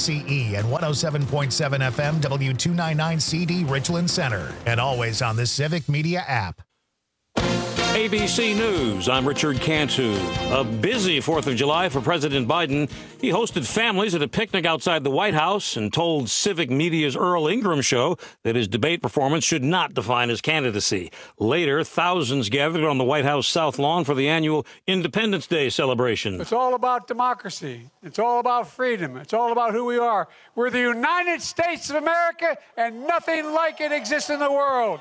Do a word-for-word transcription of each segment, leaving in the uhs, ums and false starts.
C E and one oh seven point seven F M W two ninety-nine C D Richland Center. And always on the Civic Media app. A B C News, I'm Richard Cantu. A busy fourth of July for President Biden. He hosted families at a picnic outside the White House and told Civic Media's Earl Ingram show that his debate performance should not define his candidacy. Later, thousands gathered on the White House South Lawn for the annual Independence Day celebration. It's all about democracy. It's all about freedom. It's all about who we are. We're the United States of America, and nothing like it exists in the world.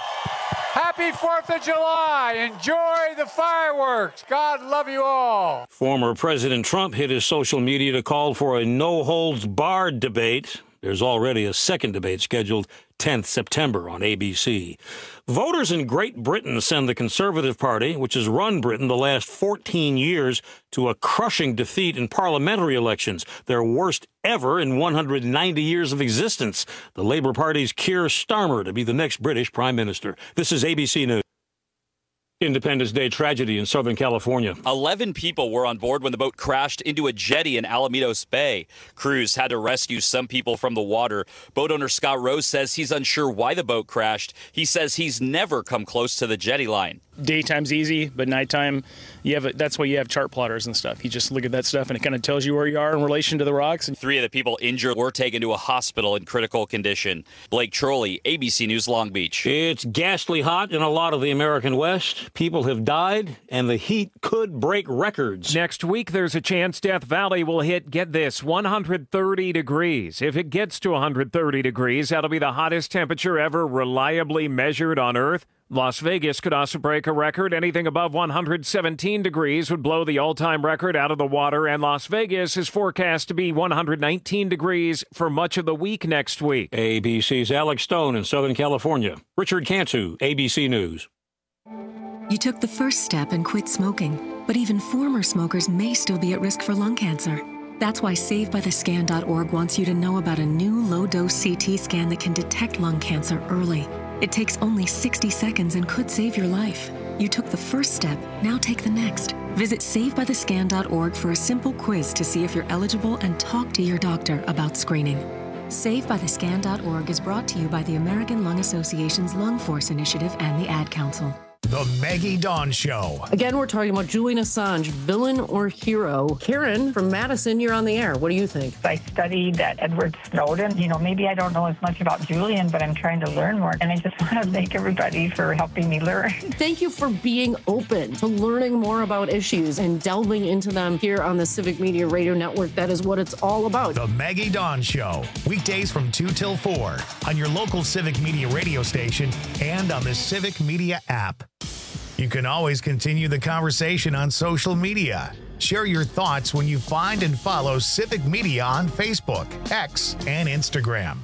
Happy fourth of July. Enjoy the fireworks. God love you all. Former President Trump hit his social media to call for a no-holds-barred debate. There's already a second debate scheduled tenth September on A B C. Voters in Great Britain send the Conservative Party, which has run Britain the last fourteen years, to a crushing defeat in parliamentary elections, their worst ever in one hundred ninety years of existence. The Labour Party's Keir Starmer to be the next British Prime Minister. This is A B C News. Independence Day tragedy in Southern California. Eleven people were on board when the boat crashed into a jetty in Alamitos Bay. Crews had to rescue some people from the water. Boat owner Scott Rose says he's unsure why the boat crashed. He says he's never come close to the jetty line. Daytime's easy, but nighttime, you have a, that's why you have chart plotters and stuff. You just look at that stuff and it kind of tells you where you are in relation to the rocks. Three of the people injured were taken to a hospital in critical condition. Blake Trolley, A B C News, Long Beach. It's ghastly hot in a lot of the American West. People have died, and the heat could break records. Next week, there's a chance Death Valley will hit, get this, one hundred thirty degrees. If it gets to one hundred thirty degrees, that'll be the hottest temperature ever reliably measured on Earth. Las Vegas could also break a record. Anything above one hundred seventeen degrees would blow the all-time record out of the water, and Las Vegas is forecast to be one hundred nineteen degrees for much of the week next week. A B C's Alex Stone in Southern California. Richard Cantu, A B C News. You took the first step and quit smoking, but even former smokers may still be at risk for lung cancer. That's why Save By The Scan dot org wants you to know about a new low-dose C T scan that can detect lung cancer early. It takes only sixty seconds and could save your life. You took the first step, now take the next. Visit Save By The Scan dot org for a simple quiz to see if you're eligible and talk to your doctor about screening. Save By The Scan dot org is brought to you by the American Lung Association's Lung Force Initiative and the Ad Council. The Maggie Dawn Show. Again, we're talking about Julian Assange, villain or hero. Karen from Madison, you're on the air. What do you think? I studied that Edward Snowden. You know, maybe I don't know as much about Julian, but I'm trying to learn more. And I just want to thank everybody for helping me learn. Thank you for being open to learning more about issues and delving into them here on the Civic Media Radio Network. That is what it's all about. The Maggie Dawn Show. Weekdays from two till four on your local Civic Media radio station and on the Civic Media app. You can always continue the conversation on social media. Share your thoughts when you find and follow Civic Media on Facebook, X, and Instagram.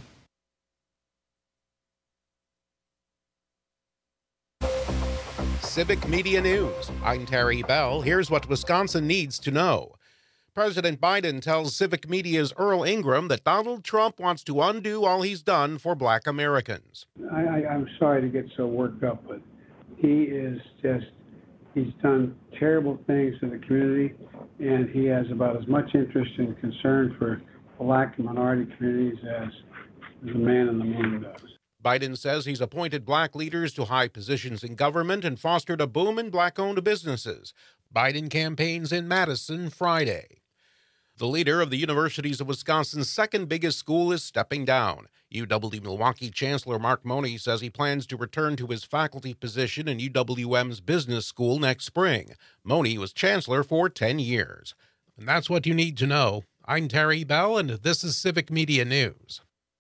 Civic Media News. I'm Terry Bell. Here's what Wisconsin needs to know. President Biden tells Civic Media's Earl Ingram that Donald Trump wants to undo all he's done for Black Americans. I, I, I'm sorry to get so worked up, but he is just, he's done terrible things to the community, and he has about as much interest and concern for Black and minority communities as, as the man in the moon does. Biden says he's appointed Black leaders to high positions in government and fostered a boom in Black-owned businesses. Biden campaigns in Madison Friday. The leader of the Universities of Wisconsin's second biggest school is stepping down. U W-Milwaukee Chancellor Mark Money says he plans to return to his faculty position in U W M's business school next spring. Money was chancellor for ten years. And that's what you need to know. I'm Terry Bell, and this is Civic Media News.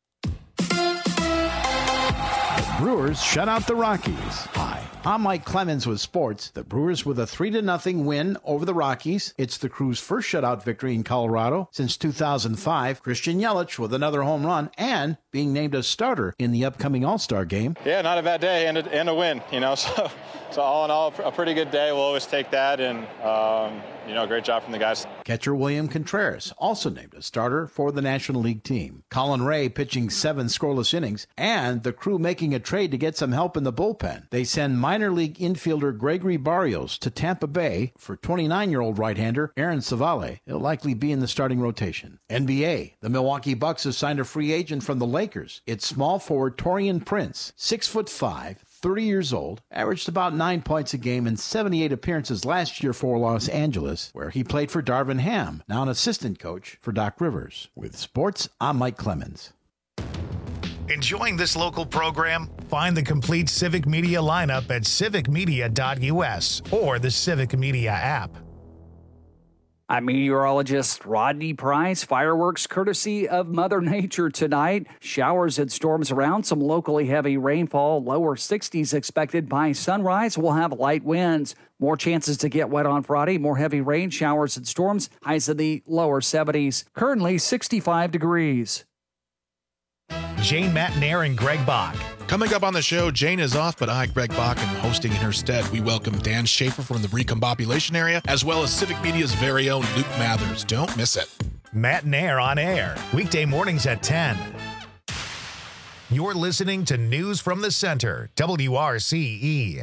Brewers shut out the Rockies. Hi, I'm Mike Clemens with sports. The Brewers with a three to nothing win over the Rockies. It's the Crew's first shutout victory in Colorado since two thousand five. Christian Yelich with another home run and being named a starter in the upcoming All-Star game. Yeah, not a bad day and a, and a win, you know. So, so all in all, a pretty good day. We'll always take that, and um, you know, great job from the guys. Catcher William Contreras, also named a starter for the National League team. Colin Ray pitching seven scoreless innings, and the Crew making a trade to get some help in the bullpen. They send minor league infielder Gregory Barrios to Tampa Bay for twenty-nine-year-old right-hander Aaron Savale. He'll likely be in the starting rotation. N B A, the Milwaukee Bucks have signed a free agent from the Lakers. It's small forward Taurean Prince, six foot five, thirty years old, averaged about nine points a game in seventy-eight appearances last year for Los Angeles, where he played for Darvin Ham, now an assistant coach for Doc Rivers. With sports, I'm Mike Clemens. Enjoying this local program? Find the complete Civic Media lineup at civic media dot u s or the Civic Media app. I'm meteorologist Rodney Price. Fireworks courtesy of Mother Nature tonight. Showers and storms around, some locally heavy rainfall. Lower sixties expected by sunrise. We'll have light winds. More chances to get wet on Friday. More heavy rain, showers and storms. Highs in the lower seventies. Currently sixty-five degrees. Jane Matnair and Greg Bach. Coming up on the show, Jane is off, but I, Greg Bach, am hosting in her stead. We welcome Dan Schaefer from the Recombobulation area, as well as Civic Media's very own Luke Mathers. Don't miss it. Matnair on air, weekday mornings at ten. You're listening to News from the Center, W R C E.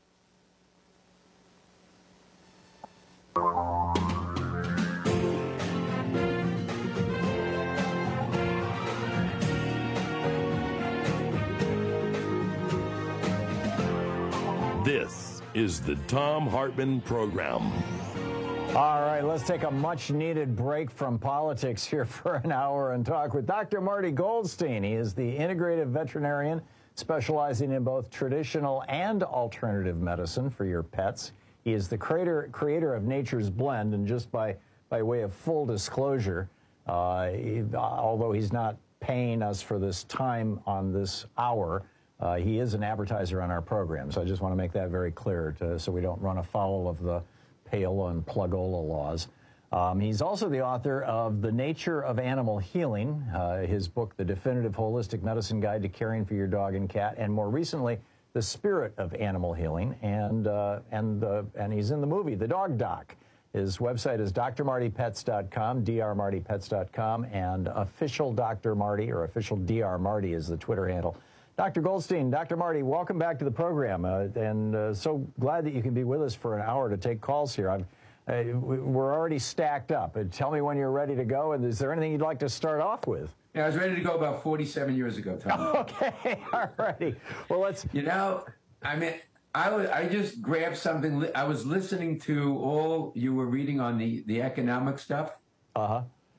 This is the Thom Hartmann Program. All right, let's take a much-needed break from politics here for an hour and talk with Doctor Marty Goldstein. He is the integrative veterinarian specializing in both traditional and alternative medicine for your pets. He is the creator creator of Nature's Blend, and just by, by way of full disclosure, uh, he, although he's not paying us for this time on this hour, Uh, he is an advertiser on our program, so I just want to make that very clear to, so we don't run afoul of the payola and plugola laws. Um, he's also the author of The Nature of Animal Healing, uh, his book, The Definitive Holistic Medicine Guide to Caring for Your Dog and Cat, and more recently, The Spirit of Animal Healing, and uh, and uh, and he's in the movie, The Dog Doc. His website is d r marty pets dot com, d r marty pets dot com, and Official Doctor Marty, or Official D R Marty is the Twitter handle. Doctor Goldstein, Doctor Marty, welcome back to the program, uh, and uh, so glad that you can be with us for an hour to take calls here. I'm, uh, we're already stacked up. Uh, tell me when you're ready to go, and is there anything you'd like to start off with? Yeah, I was ready to go about forty-seven years ago, Tom. Okay, all righty. Well, let's... You know, I mean, I, was, I just grabbed something. I was listening to all you were reading on the, the economic stuff. Uh-huh.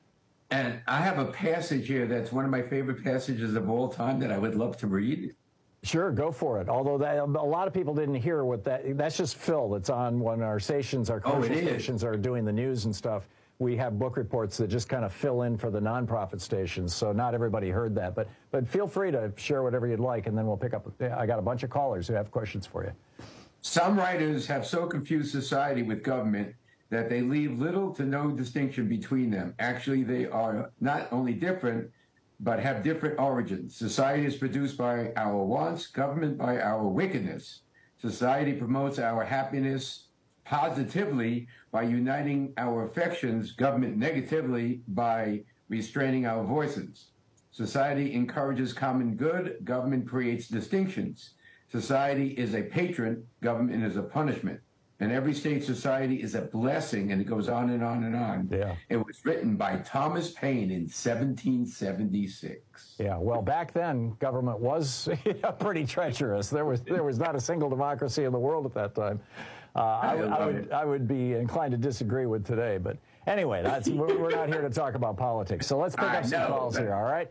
And I have a passage here that's one of my favorite passages of all time that I would love to read. Sure, go for it. Although that, a lot of people didn't hear what that, that's just Phil. That's on when our stations, our commercial oh, stations are doing the news and stuff. We have book reports that just kind of fill in for the nonprofit stations. So not everybody heard that, but, but feel free to share whatever you'd like, and then we'll pick up. I got a bunch of callers who have questions for you. Some writers have so confused society with government that they leave little to no distinction between them. Actually, they are not only different, but have different origins. Society is produced by our wants, government by our wickedness. Society promotes our happiness positively by uniting our affections, government negatively by restraining our voices. Society encourages common good, government creates distinctions. Society is a patron, government is a punishment. And every state society is a blessing, and it goes on and on and on. Yeah. It was written by Thomas Paine in seventeen seventy-six. Yeah, well, back then, government was pretty treacherous. There was there was not a single democracy in the world at that time. Uh, I, I, I would I would be inclined to disagree with today, but anyway, that's we're, we're not here to talk about politics. So let's pick up some calls here, all right?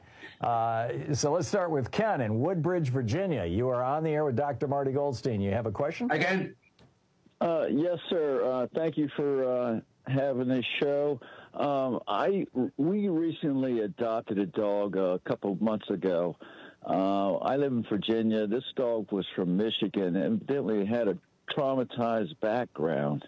Uh, so let's start with Ken in Woodbridge, Virginia. You are on the air with Doctor Marty Goldstein. You have a question? Again. Uh, yes, sir. Uh, thank you for uh, having this show. Um, I we recently adopted a dog a couple of months ago. Uh, I live in Virginia. This dog was from Michigan, and evidently had a traumatized background.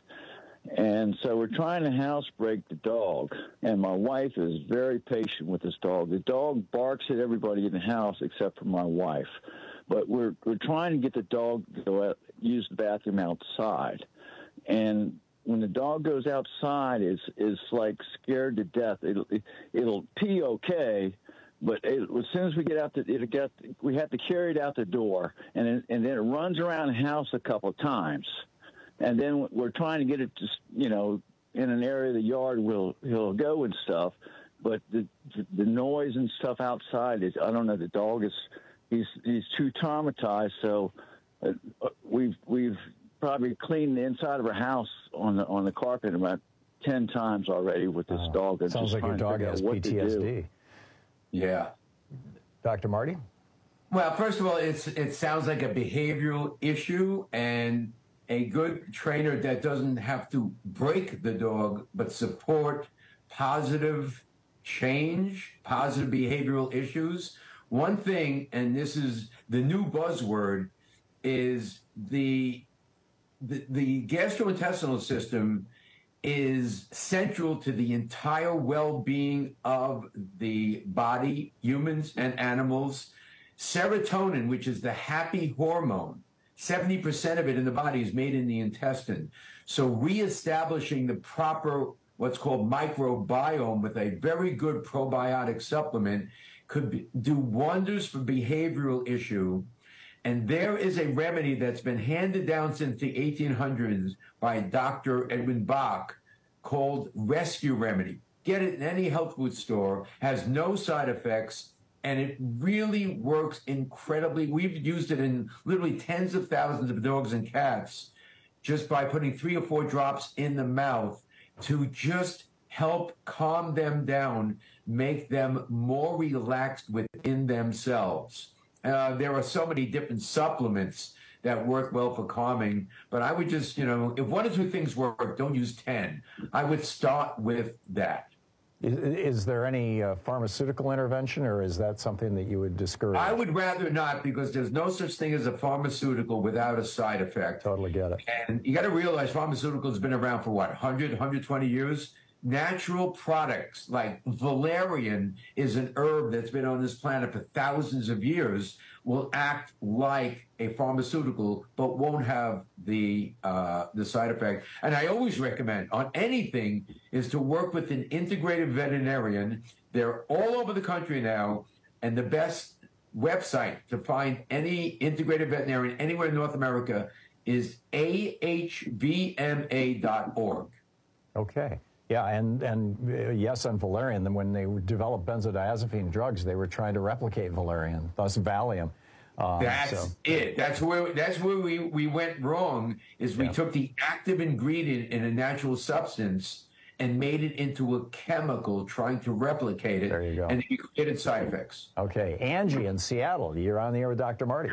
And so we're trying to housebreak the dog, and my wife is very patient with this dog. The dog barks at everybody in the house except for my wife. But we're we're trying to get the dog to go out, use the bathroom outside. And when the dog goes outside, is is like scared to death. It'll it'll pee okay, but it, as soon as we get out, the, it'll get we have to carry it out the door, and it, and then it runs around the house a couple of times, and then we're trying to get it to you know in an area of the yard where he'll go and stuff. But the the noise and stuff outside is, I don't know, the dog is he's he's too traumatized. So uh, we've we've probably cleaned the inside of our house on the on the carpet about ten times already with this oh, dog. And sounds like your dog has P T S D. Yeah, Doctor Marty. Well, first of all, it's it sounds like a behavioral issue, and a good trainer that doesn't have to break the dog but support positive change, positive behavioral issues. One thing, and this is the new buzzword, is the the, the gastrointestinal system is central to the entire well-being of the body, humans and animals. Serotonin, which is the happy hormone, seventy percent of it in the body is made in the intestine. So reestablishing the proper what's called microbiome with a very good probiotic supplement could be, do wonders for behavioral issue. And there is a remedy that's been handed down since the eighteen hundreds by Doctor Edwin Bach called Rescue Remedy. Get it in any health food store, has no side effects, and it really works incredibly. We've used it in literally tens of thousands of dogs and cats just by putting three or four drops in the mouth to just help calm them down, make them more relaxed within themselves. Uh, there are so many different supplements that work well for calming, but I would just, you know, if one or two things work, don't use ten. I would start with that. Is, is there any uh, pharmaceutical intervention, or is that something that you would discourage? I would rather not, because there's no such thing as a pharmaceutical without a side effect. Totally get it. And you got to realize pharmaceuticals have been around for what, one hundred, one hundred twenty years? Natural products like valerian is an herb that's been on this planet for thousands of years, will act like a pharmaceutical, but won't have the uh, the side effect. And I always recommend on anything is to work with an integrated veterinarian. They're all over the country now, and the best website to find any integrated veterinarian anywhere in North America is A H V M A dot org. Okay. Yeah, and, and uh, yes, on valerian, then when they developed benzodiazepine drugs, they were trying to replicate valerian, thus Valium. Um, that's so. it. That's where that's where we, we went wrong, is we Yeah. took the active ingredient in a natural substance and made it into a chemical, trying to replicate it. There you go. And it created side effects. Okay, Angie in Seattle, you're on the air with Doctor Marty.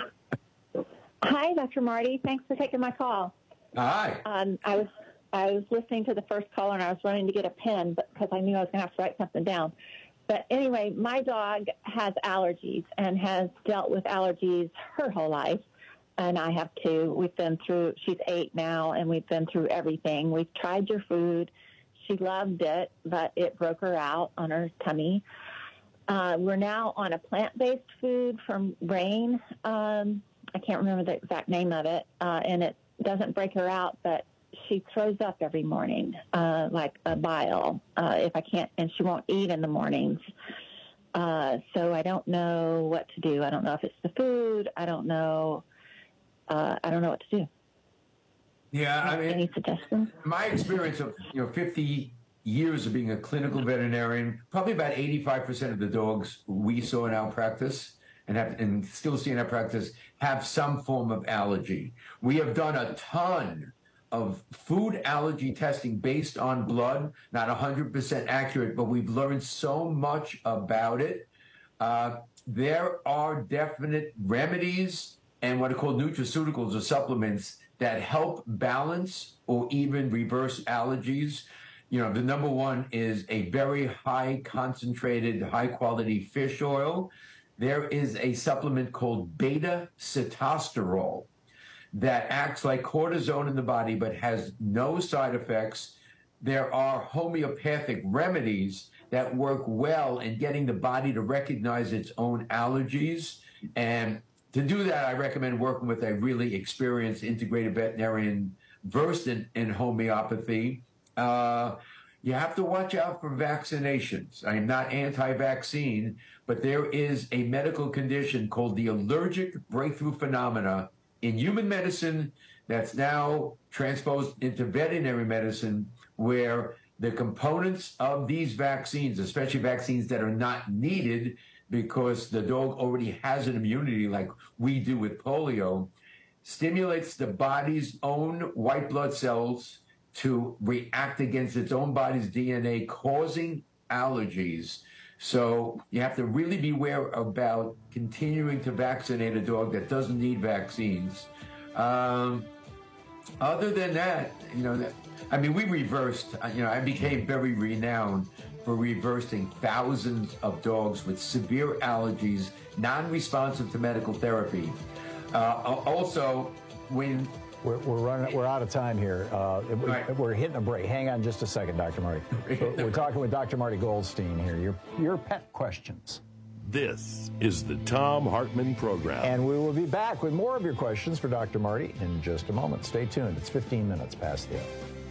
Hi, Doctor Marty. Thanks for taking my call. Hi. Um, I was I was listening to the first caller, and I was running to get a pen because I knew I was going to have to write something down. But anyway, my dog has allergies and has dealt with allergies her whole life, and I have too. We've been through, she's eight now, and we've been through everything. We've tried your food. She loved it, but it broke her out on her tummy. Uh, we're now on a plant-based food from Rain. Um, I can't remember the exact name of it, uh, and it doesn't break her out, but she throws up every morning, uh, like a bile, uh, if I can't, and she won't eat in the mornings. Uh, so I don't know what to do. I don't know if it's the food. I don't know. Uh, I don't know what to do. Yeah, I mean, any suggestions? My experience of you know fifty years of being a clinical veterinarian, probably about eighty-five percent of the dogs we saw in our practice and have and still see in our practice have some form of allergy. We have done a ton of food allergy testing based on blood, not one hundred percent accurate, but we've learned so much about it. Uh, there are definite remedies and what are called nutraceuticals or supplements that help balance or even reverse allergies. You know, the number one is a very high concentrated, high quality fish oil. There is a supplement called beta-sitosterol that acts like cortisone in the body but has no side effects. There are homeopathic remedies that work well in getting the body to recognize its own allergies. And to do that, I recommend working with a really experienced integrated veterinarian versed in, in homeopathy, uh, you have to watch out for vaccinations. I am not anti-vaccine, but there is a medical condition called the allergic breakthrough phenomena in human medicine that's now transposed into veterinary medicine, where the components of these vaccines, especially vaccines that are not needed because the dog already has an immunity like we do with polio, stimulates the body's own white blood cells to react against its own body's D N A, causing allergies. So you have to really beware about continuing to vaccinate a dog that doesn't need vaccines. Um, other than that, you know, I mean, we reversed, you know, I became very renowned for reversing thousands of dogs with severe allergies, non-responsive to medical therapy. Uh, also, when... We're, we're running. We're out of time here. Uh, right. We're hitting a break. Hang on just a second, Doctor Marty. We're, we're talking with Doctor Marty Goldstein here. Your, your pet questions. This is the Thom Hartmann Program. And we will be back with more of your questions for Doctor Marty in just a moment. Stay tuned. It's fifteen minutes past the hour.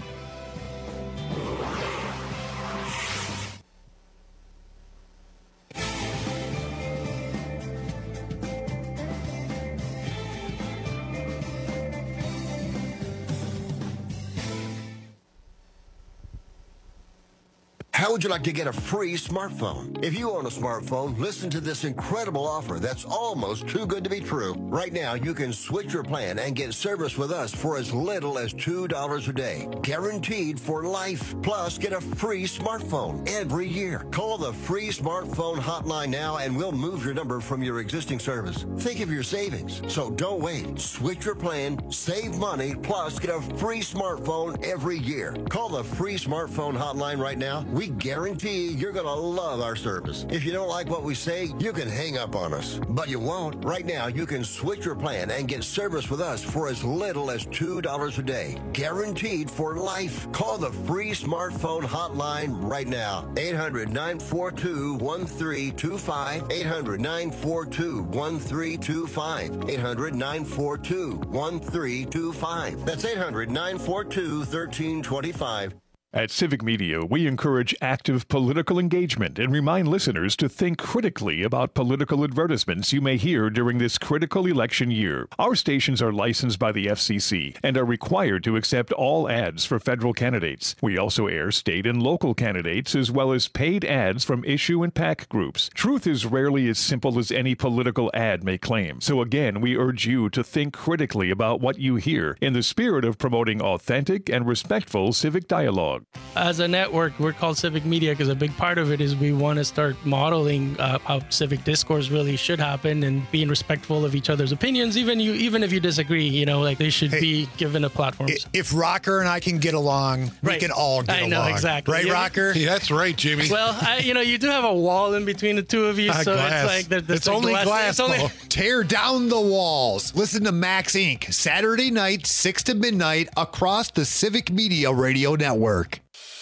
How would you like to get a free smartphone? If you own a smartphone, listen to this incredible offer that's almost too good to be true. Right now, you can switch your plan and get service with us for as little as two dollars a day. Guaranteed for life. Plus, get a free smartphone every year. Call the free smartphone hotline now and we'll move your number from your existing service. Think of your savings. So don't wait. Switch your plan, save money, plus get a free smartphone every year. Call the free smartphone hotline right now. We guarantee you're going to love our service. If you don't like what we say, you can hang up on us. But you won't. Right now, you can switch your plan and get service with us for as little as two dollars a day. Guaranteed for life. Call the free smartphone hotline right now. eight hundred, nine four two, one three two five. eight hundred, nine four two, one three two five. eight hundred, nine four two, one three two five. That's eight hundred, nine four two, one three two five. At Civic Media, we encourage active political engagement and remind listeners to think critically about political advertisements you may hear during this critical election year. Our stations are licensed by the F C C and are required to accept all ads for federal candidates. We also air state and local candidates as well as paid ads from issue and PAC groups. Truth is rarely as simple as any political ad may claim. So again, we urge you to think critically about what you hear in the spirit of promoting authentic and respectful civic dialogue. As a network, we're called Civic Media because a big part of it is we want to start modeling uh, how civic discourse really should happen and being respectful of each other's opinions. Even you, even if you disagree, you know, like they should hey, be given a platform. If Rocker and I can get along, right. we can all get I along. know, exactly. Right, yeah. Rocker? Yeah, that's right, Jimmy. Well, I, you know, you do have a wall in between the two of you, so glass. it's like there, there's it's like only glass. glass. It's only... Tear down the walls. Listen to Max Incorporated. Saturday night, six to midnight, across the Civic Media Radio Network.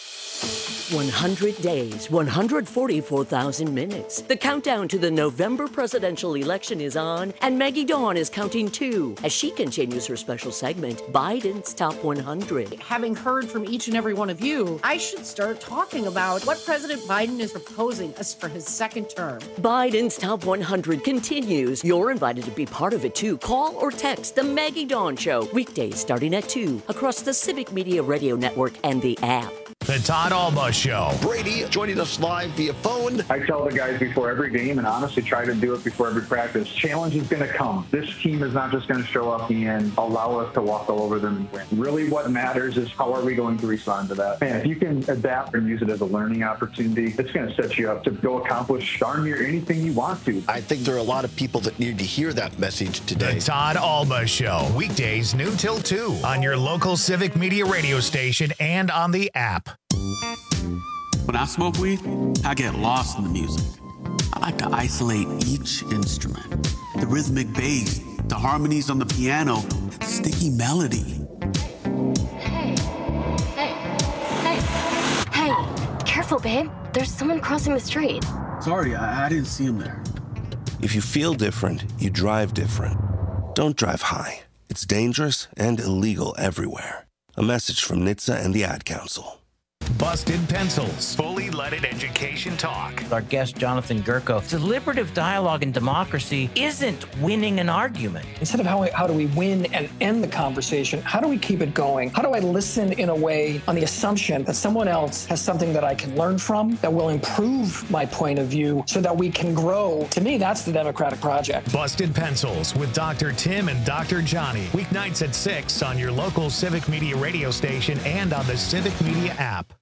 one hundred days, one hundred forty-four thousand minutes. The countdown to the November presidential election is on, and Maggie Dawn is counting too as she continues her special segment, Biden's Top one hundred. Having heard from each and every one of you, I should start talking about what President Biden is proposing us for his second term. Biden's Top one hundred continues. You're invited to be part of it too. Call or text The Maggie Dawn Show, weekdays starting at two, across the Civic Media Radio Network and the app. The Todd Alba Show. Brady joining us live via phone. I tell the guys before every game, and honestly try to do it before every practice, challenge is going to come. This team is not just going to show up and allow us to walk all over them and win. Really what matters is how are we going to respond to that. And if you can adapt and use it as a learning opportunity, it's going to set you up to go accomplish darn near anything you want to. I think there are a lot of people that need to hear that message today. The Todd Alba Show. Weekdays noon till two on your local Civic Media radio station and on the app. When I smoke weed, I get lost in the music. I like to isolate each instrument. The rhythmic bass, the harmonies on the piano, the sticky melody. Hey, hey, hey, hey, careful, babe. There's someone crossing the street. Sorry, I, I didn't see him there. If you feel different, you drive different. Don't drive high. It's dangerous and illegal everywhere. A message from N H T S A and the Ad Council. Busted Pencils, fully leaded education talk. Our guest, Jonathan Gerko. Deliberative dialogue and democracy isn't winning an argument. Instead of how, how do we win and end the conversation, how do we keep it going? How do I listen in a way on the assumption that someone else has something that I can learn from, that will improve my point of view so that we can grow? To me, that's the democratic project. Busted Pencils with Doctor Tim and Doctor Johnny. Weeknights at six on your local Civic Media radio station and on the Civic Media app.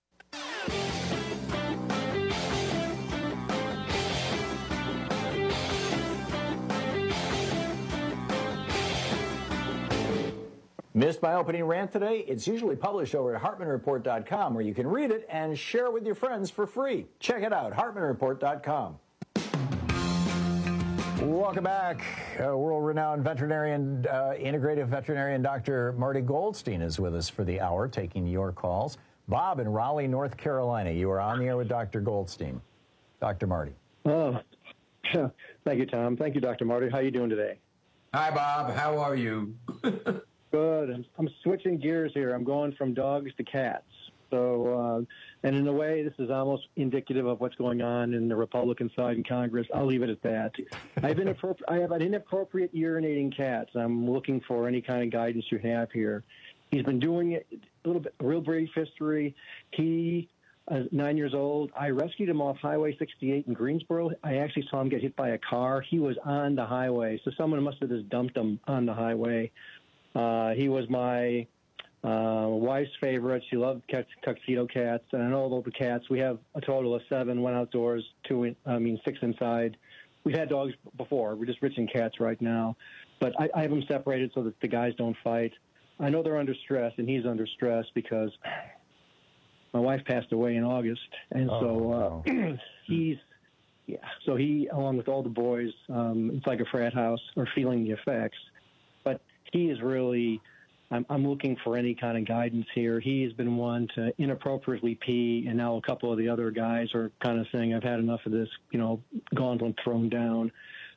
Missed my opening rant today? It's usually published over at Hartman Report dot com, where you can read it and share it with your friends for free. Check it out, Hartman Report dot com. Welcome back. Uh, world-renowned veterinarian, uh, integrative veterinarian Doctor Marty Goldstein is with us for the hour, taking your calls. Bob in Raleigh, North Carolina, you are on the air with Doctor Goldstein. Doctor Marty. Oh, thank you, Tom. Thank you, Doctor Marty. How are you doing today? Hi, Bob. How are you? Good. I'm, I'm switching gears here. I'm going from dogs to cats. So, uh, and in a way, this is almost indicative of what's going on in the Republican side in Congress. I'll leave it at that. I have, inappropri- I have an inappropriate urinating cat. I'm looking for any kind of guidance you have here. He's been doing it a little bit, a real brief history. He is nine years old. I rescued him off Highway sixty-eight in Greensboro. I actually saw him get hit by a car. He was on the highway, so someone must have just dumped him on the highway. Uh, he was my uh, wife's favorite. She loved tuxedo cats, and I know all the cats. We have a total of seven, one outdoors, two, in, I mean, six inside. We've had dogs before. We're just rich in cats right now. But I, I have them separated so that the guys don't fight. I know they're under stress, and he's under stress because my wife passed away in August, and oh, so uh, wow. he's, yeah, so he, along with all the boys, um, it's like a frat house, are feeling the effects. But he is really, I'm, I'm looking for any kind of guidance here. He has been one to inappropriately pee, and now a couple of the other guys are kind of saying, I've had enough of this, you know, gauntlet thrown down.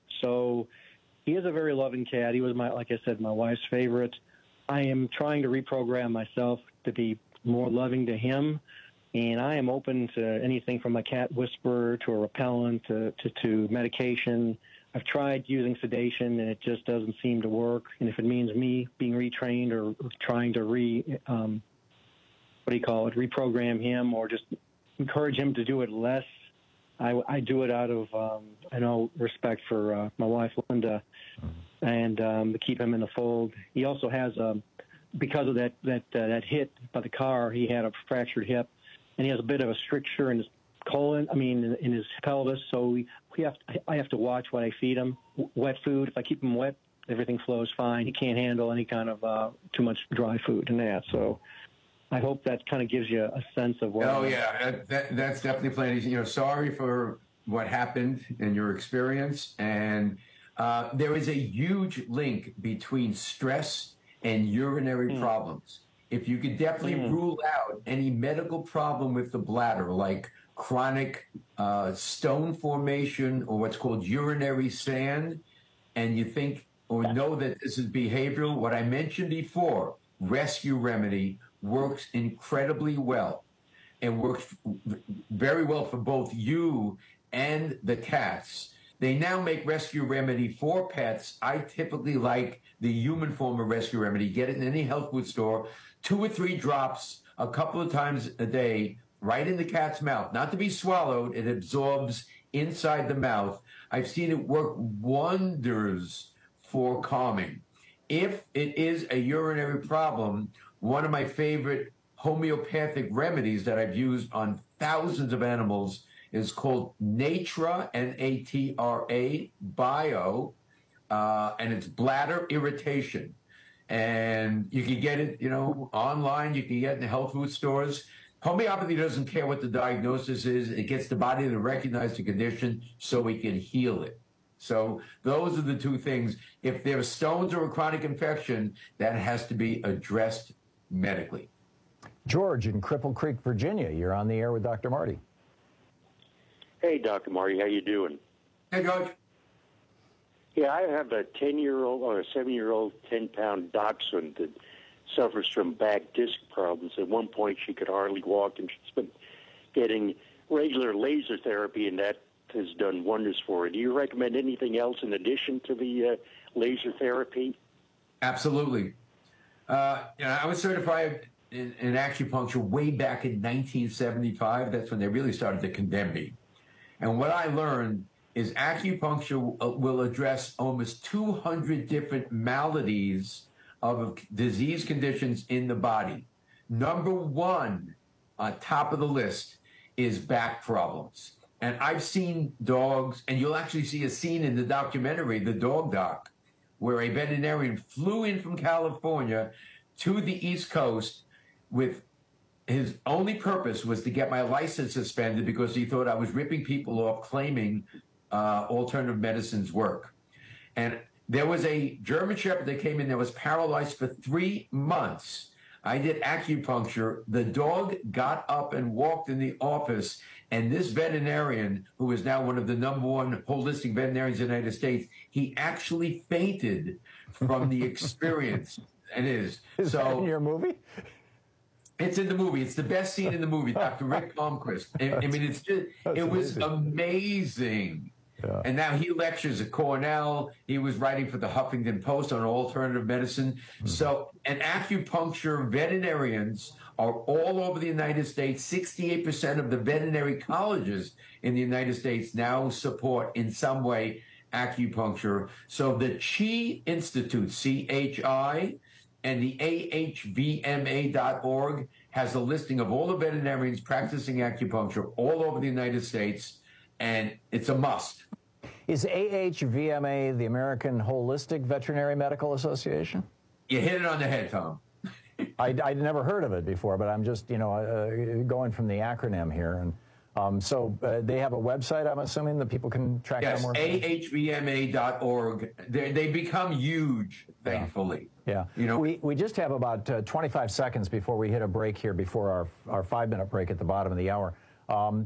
So he is a very loving cat. He was, my, like I said, my wife's favorite. I am trying to reprogram myself to be more loving to him, and I am open to anything from a cat whisperer to a repellent to, to, to medication. I've tried using sedation, and it just doesn't seem to work. And if it means me being retrained or trying to re, um, what do you call it, reprogram him or just encourage him to do it less, I, I do it out of, um, I know, respect for uh, my wife, Linda, and um, to keep him in the fold. He also has, um, because of that that uh, that hit by the car, he had a fractured hip, and he has a bit of a stricture in his colon, I mean, in, in his pelvis, so we, we have to, I have to watch what I feed him. W- wet food, if I keep him wet, everything flows fine. He can't handle any kind of uh, too much dry food and that, so I hope that kind of gives you a sense of what... Oh, yeah, that, that, that's definitely plenty. You know, sorry for what happened in your experience, and uh, there is a huge link between stress and urinary mm. problems. If you could definitely mm. rule out any medical problem with the bladder, like chronic uh, stone formation or what's called urinary sand, and you think or know that this is behavioral, what I mentioned before, Rescue Remedy works incredibly well and works very well for both you and the cats. They now make Rescue Remedy for pets. I typically like the human form of Rescue Remedy. Get it in any health food store, two or three drops a couple of times a day, right in the cat's mouth. Not to be swallowed, it absorbs inside the mouth. I've seen it work wonders for calming. If it is a urinary problem, one of my favorite homeopathic remedies that I've used on thousands of animals is called Natra, N A T R A, Bio, uh, and it's bladder irritation. And you can get it, you know, online. You can get it in the health food stores. Homeopathy doesn't care what the diagnosis is. It gets the body to recognize the condition so we can heal it. So those are the two things. If there are stones or a chronic infection, that has to be addressed medically. George in Cripple Creek, Virginia. You're on the air with Doctor Marty. Hey, Doctor Marty, how you doing? Hey, George. Yeah, I have a ten-year-old or a seven-year-old ten-pound dachshund that suffers from back disc problems. At one point, she could hardly walk, and she's been getting regular laser therapy, and that has done wonders for her. Do you recommend anything else in addition to the uh, laser therapy? Absolutely. Uh, you know, I was certified in, in acupuncture way back in nineteen seventy-five. That's when they really started to condemn me. And what I learned is acupuncture will address almost two hundred different maladies of disease conditions in the body. Number one on top of the list is back problems. And I've seen dogs, and you'll actually see a scene in the documentary, The Dog Doc, where a veterinarian flew in from California to the East Coast with his only purpose was to get my license suspended because he thought I was ripping people off claiming uh, alternative medicines work. And there was a German Shepherd that came in that was paralyzed for three months. I did acupuncture. The dog got up and walked in the office, and this veterinarian, who is now one of the number one holistic veterinarians in the United States, he actually fainted from the experience. It is. Is so, that in your movie? It's in the movie. It's the best scene in the movie, Doctor Rick Palmquist. I, I mean, it's just, it was amazing. amazing. Yeah. And now he lectures at Cornell. He was writing for the Huffington Post on alternative medicine. Mm-hmm. So, and acupuncture veterinarians are all over the United States. sixty-eight percent of the veterinary colleges in the United States now support in some way acupuncture. So the Chi Institute, C H I, and the A H V M A dot org has a listing of all the veterinarians practicing acupuncture all over the United States, and it's a must. Is A H V M A the American Holistic Veterinary Medical Association? You hit it on the head, Tom. I, I'd never heard of it before, but I'm just, you know, uh, going from the acronym here. And um, so uh, they have a website, I'm assuming, that people can track yes, down more? A H V M A dot org. They, they become huge, thankfully. Yeah. You know, we, we just have about uh, twenty-five seconds before we hit a break here, before our, our five-minute break at the bottom of the hour. Um,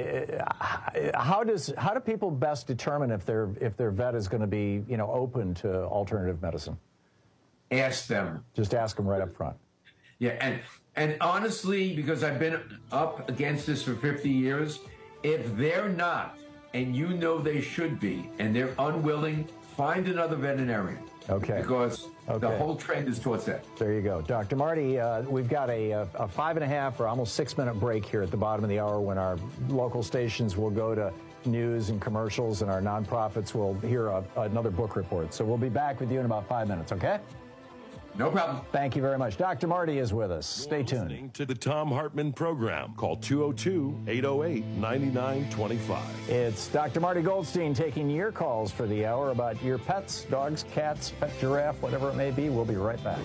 how does how do people best determine if their if their vet is going to be, you know, open to alternative medicine? Ask them. Just ask them right up front. Yeah, and and honestly, because I've been up against this for fifty years, if they're not, and you know they should be, and they're unwilling, find another veterinarian. Okay. Because okay. the whole trend is towards that. There you go. Doctor Marty, uh, we've got a, a five and a half or almost six minute break here at the bottom of the hour when our local stations will go to news and commercials and our nonprofits will hear a, another book report. So we'll be back with you in about five minutes, okay? No problem. Thank you very much. Doctor Marty is with us. Stay tuned. Listening to the Tom Hartman program. Call two oh two, eight oh eight, nine nine two five. It's Doctor Marty Goldstein taking your calls for the hour about your pets, dogs, cats, pet giraffe, whatever it may be. We'll be right back.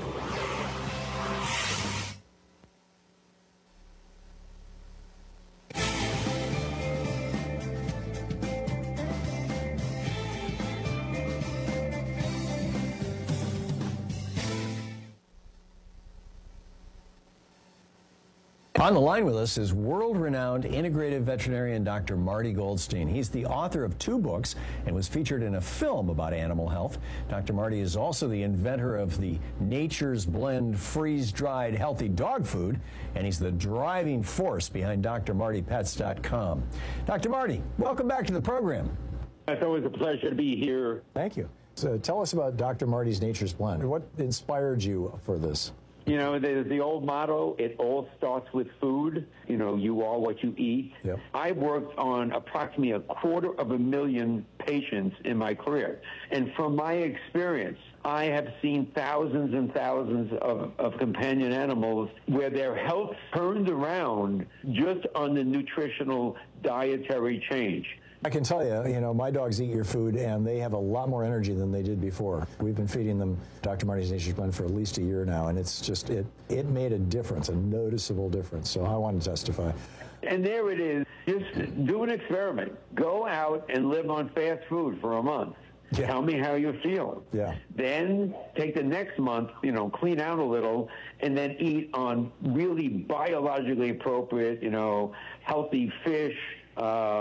On the line with us is world-renowned integrative veterinarian Doctor Marty Goldstein. He's the author of two books and was featured in a film about animal health. Doctor Marty is also the inventor of the Nature's Blend freeze-dried healthy dog food, and he's the driving force behind D R Marty Pets dot com. Doctor Marty, welcome back to the program. It's always a pleasure to be here. Thank you. So tell us about Doctor Marty's Nature's Blend. What inspired you for this? You know, the, the old motto, it all starts with food. You know, you are what you eat. Yep. I worked on approximately a quarter of a million patients in my career. And from my experience, I have seen thousands and thousands of, of companion animals where their health turned around just on the nutritional dietary change. I can tell you, you know, my dogs eat your food, and they have a lot more energy than they did before. We've been feeding them Doctor Marty's Nature's Blend for at least a year now, and it's just, it, it made a difference, a noticeable difference. So I want to testify. And there it is. Just do an experiment. Go out and live on fast food for a month. Yeah. Tell me how you're feeling. Yeah. Then take the next month, you know, clean out a little, and then eat on really biologically appropriate, you know, healthy fish, uh,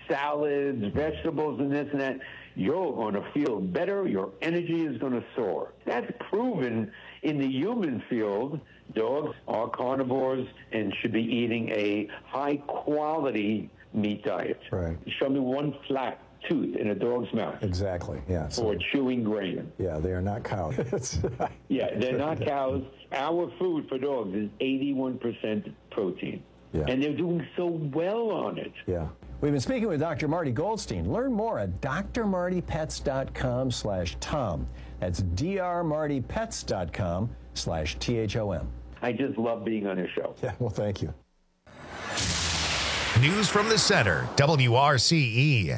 salads, vegetables, and this and that, you're going to feel better. Your energy is going to soar. That's proven in the human field. Dogs are carnivores and should be eating a high-quality meat diet. Right. Show me one flat tooth in a dog's mouth. Exactly, yeah. So, or chewing grain. Yeah, they are not cows. Yeah, they're not cows. Our food for dogs is eighty-one percent protein. Yeah. And they're doing so well on it. Yeah. We've been speaking with Doctor Marty Goldstein. Learn more at d r marty pets dot com slash tom. That's d r marty pets dot com slash T H O M. I just love being on your show. Yeah, well, thank you. News from the center, W R C E.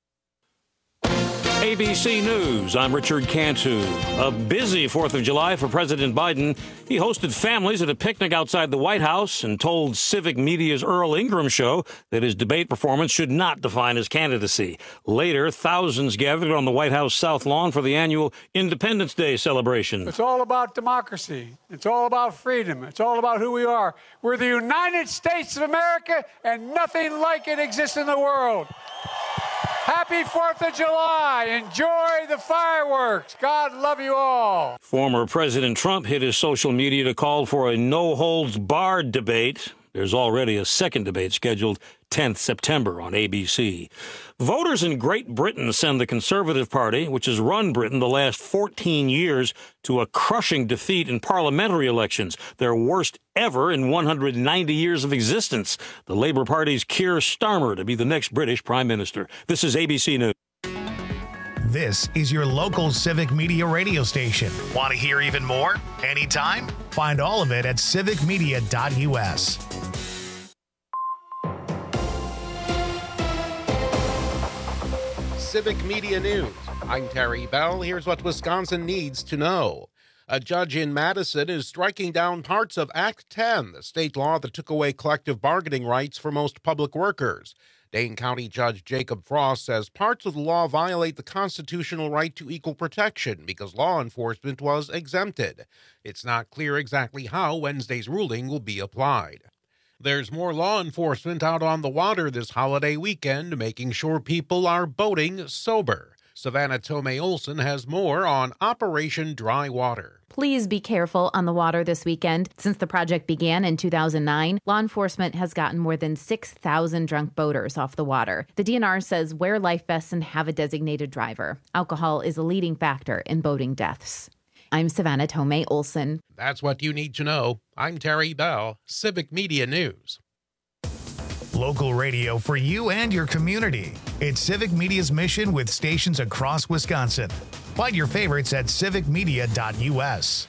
A B C News, I'm Richard Cantu. A busy fourth of July for President Biden. He hosted families at a picnic outside the White House and told Civic Media's Earl Ingram show that his debate performance should not define his candidacy. Later, thousands gathered on the White House South Lawn for the annual Independence Day celebration. It's all about democracy. It's all about freedom. It's all about who we are. We're the United States of America, and nothing like it exists in the world. Happy fourth of July. Enjoy the fireworks. God love you all. Former President Trump hit his social media to call for a no-holds-barred debate. There's already a second debate scheduled tenth September on A B C. Voters in Great Britain send the Conservative Party, which has run Britain the last fourteen years, to a crushing defeat in parliamentary elections, their worst ever in one hundred ninety years of existence. The Labour Party's Keir Starmer to be the next British Prime Minister. This is A B C News. This is your local Civic Media radio station. Want to hear even more? Anytime? Find all of it at civic media dot u s. Civic Media News. I'm Terry Bell. Here's what Wisconsin needs to know. A judge in Madison is striking down parts of Act ten, the state law that took away collective bargaining rights for most public workers. Dane County Judge Jacob Frost says parts of the law violate the constitutional right to equal protection because law enforcement was exempted. It's not clear exactly how Wednesday's ruling will be applied. There's more law enforcement out on the water this holiday weekend, making sure people are boating sober. Savannah Tomei Olson has more on Operation Dry Water. Please be careful on the water this weekend. Since the project began in two thousand nine, law enforcement has gotten more than six thousand drunk boaters off the water. The D N R says wear life vests and have a designated driver. Alcohol is a leading factor in boating deaths. I'm Savannah Tomei Olson. That's what you need to know. I'm Terry Bell, Civic Media News. Local radio for you and your community. It's Civic Media's mission with stations across Wisconsin. Find your favorites at civic media dot u s.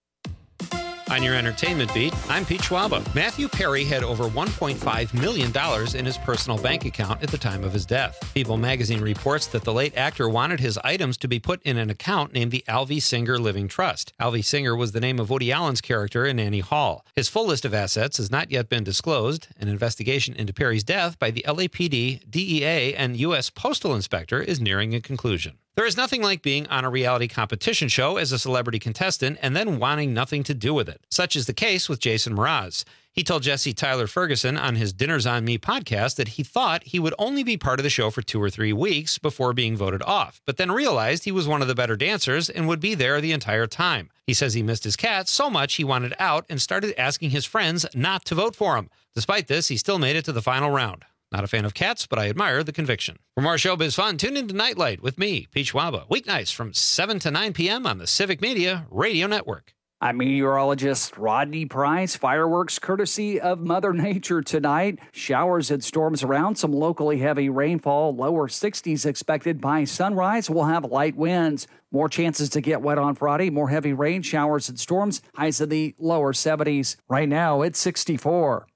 On your entertainment beat, I'm Pete Schwaba. Matthew Perry had over one point five million dollars in his personal bank account at the time of his death. People magazine reports that the late actor wanted his items to be put in an account named the Alvy Singer Living Trust. Alvy Singer was the name of Woody Allen's character in Annie Hall. His full list of assets has not yet been disclosed. An investigation into Perry's death by the L A P D, D E A, and U S Postal Inspector is nearing a conclusion. There is nothing like being on a reality competition show as a celebrity contestant and then wanting nothing to do with it. Such is the case with Jason Mraz. He told Jesse Tyler Ferguson on his Dinners on Me podcast that he thought he would only be part of the show for two or three weeks before being voted off, but then realized he was one of the better dancers and would be there the entire time. He says he missed his cat so much he wanted out and started asking his friends not to vote for him. Despite this, he still made it to the final round. Not a fan of cats, but I admire the conviction. For more showbiz fun, tune into Nightlight with me, Pete Schwaba, weeknights from seven to nine p.m. on the Civic Media Radio Network. I'm meteorologist Rodney Price. Fireworks courtesy of Mother Nature tonight. Showers and storms around, some locally heavy rainfall. Lower sixties expected by sunrise. We'll have light winds. More chances to get wet on Friday. More heavy rain, showers, and storms. Highs in the lower seventies. Right now, it's sixty-four.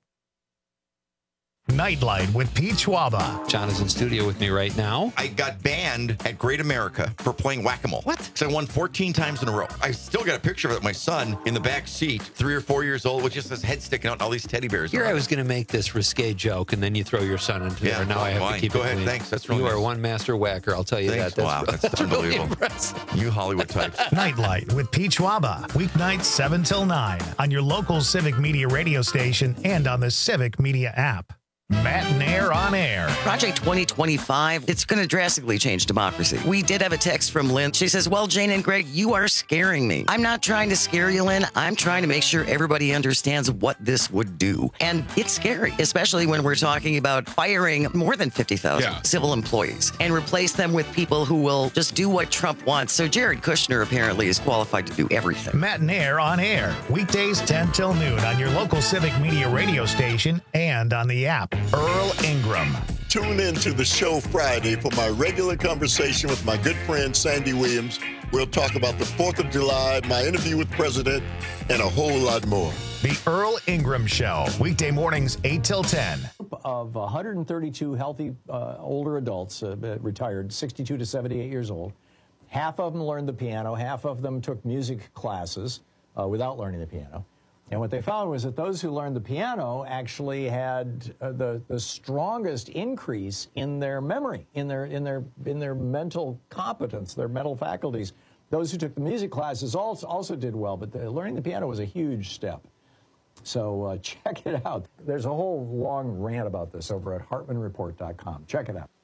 Nightlight with Pete Schwaba. John is in studio with me right now. I got banned at Great America for playing whack-a-mole. What? So I won fourteen times in a row. I still got a picture of it, my son in the back seat, three or four years old, with just his head sticking out and all these teddy bears. Here I was going to make this risque joke, and then you throw your son into yeah, there. Now well, I have fine. to keep Go it ahead. clean. Thanks. That's really You nice. are one master whacker, I'll tell you Thanks. that. That's, wow, that's, that's really unbelievable. impressive. You Hollywood types. Nightlight with Pete Schwaba. Weeknights seven till nine on your local Civic Media radio station and on the Civic Media app. Matt and Air on Air. Project twenty twenty-five, it's going to drastically change democracy. We did have a text from Lynn. She says, well, Jane and Greg, you are scaring me. I'm not trying to scare you, Lynn. I'm trying to make sure everybody understands what this would do. And it's scary, especially when we're talking about firing more than fifty thousand yeah. civil employees and replace them with people who will just do what Trump wants. So Jared Kushner apparently is qualified to do everything. Matt and Air on Air. Weekdays ten till noon on your local Civic Media radio station and on the app. Earl Ingram. Tune in to the show Friday for my regular conversation with my good friend Sandy Williams. We'll talk about the fourth of July, my interview with the president, and a whole lot more. The Earl Ingram Show, weekday mornings eight till ten. Of one hundred thirty-two healthy uh, older adults, uh, retired, sixty-two to seventy-eight years old, half of them learned the piano, half of them took music classes uh, without learning the piano. And what they found was that those who learned the piano actually had uh, the the strongest increase in their memory, in their in their in their mental competence, their mental faculties. Those who took the music classes also also did well, but the, learning the piano was a huge step. So uh, check it out. There's a whole long rant about this over at Hartman Report dot com. Check it out.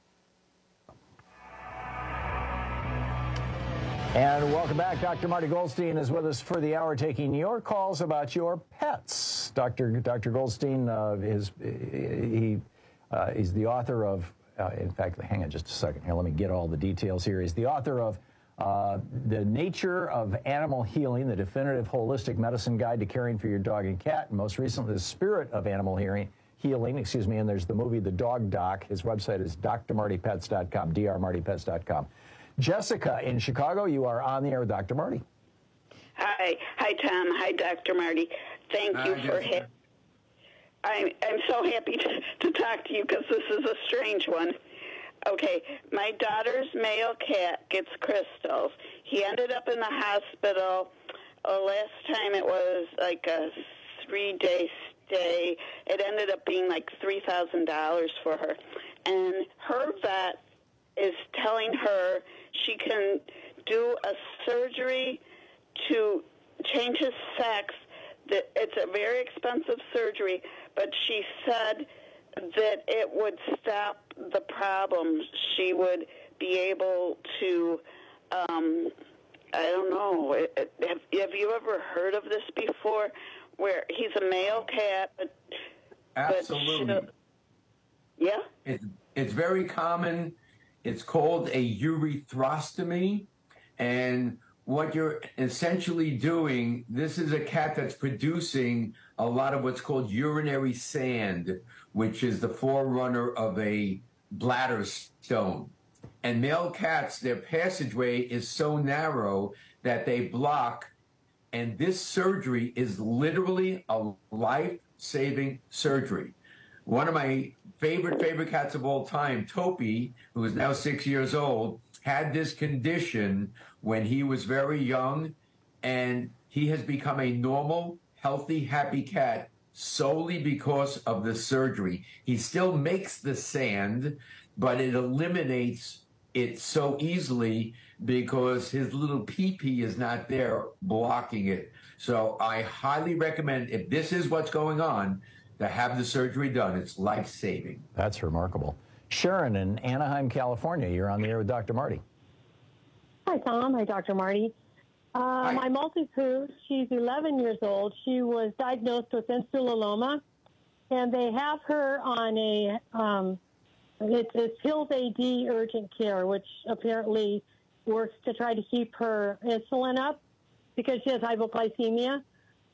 And welcome back. Doctor Marty Goldstein is with us for the hour, taking your calls about your pets. Doctor Doctor Goldstein uh, is he uh, is the author of. Uh, in fact, hang on just a second here. Let me get all the details here. He's the author of uh, The Nature of Animal Healing, the definitive holistic medicine guide to caring for your dog and cat, and most recently, The Spirit of Animal Healing. Healing, excuse me. And there's the movie The Dog Doc. His website is D R Marty Pets dot com. D R Marty Pets dot com. Jessica in Chicago, you are on the air with Doctor Marty. Hi. Hi, Tom. Hi, Doctor Marty. Thank Hi, you for ha- I'm, I'm so happy to, to talk to you because this is a strange one. Okay, my daughter's male cat gets crystals. He ended up in the hospital. Oh, last time it was like a three-day stay. It ended up being like three thousand dollars for her. And her vet is telling her she can do a surgery to change his sex. That it's a very expensive surgery, but she said that it would stop the problem. She would be able to, um, I don't know, have, have you ever heard of this before, where he's a male cat, but... Absolutely. But she, yeah? It's, it's very common. It's called a urethrostomy, and what you're essentially doing, this is a cat that's producing a lot of what's called urinary sand, which is the forerunner of a bladder stone. And male cats, their passageway is so narrow that they block, and this surgery is literally a life-saving surgery. One of my favorite, favorite cats of all time, Topi, who is now six years old, had this condition when he was very young, and he has become a normal, healthy, happy cat solely because of the surgery. He still makes the sand, but it eliminates it so easily because his little pee-pee is not there blocking it. So I highly recommend, if this is what's going on, to have the surgery done. It's life-saving. That's remarkable. Sharon in Anaheim, California, you're on the air with Doctor Marty. Hi, Tom. Hi, Doctor Marty. Uh, my Maltipoo, she's eleven years old. She was diagnosed with insulinoma, and they have her on a, um, it's, it's Pills A D urgent care, which apparently works to try to keep her insulin up because she has hypoglycemia.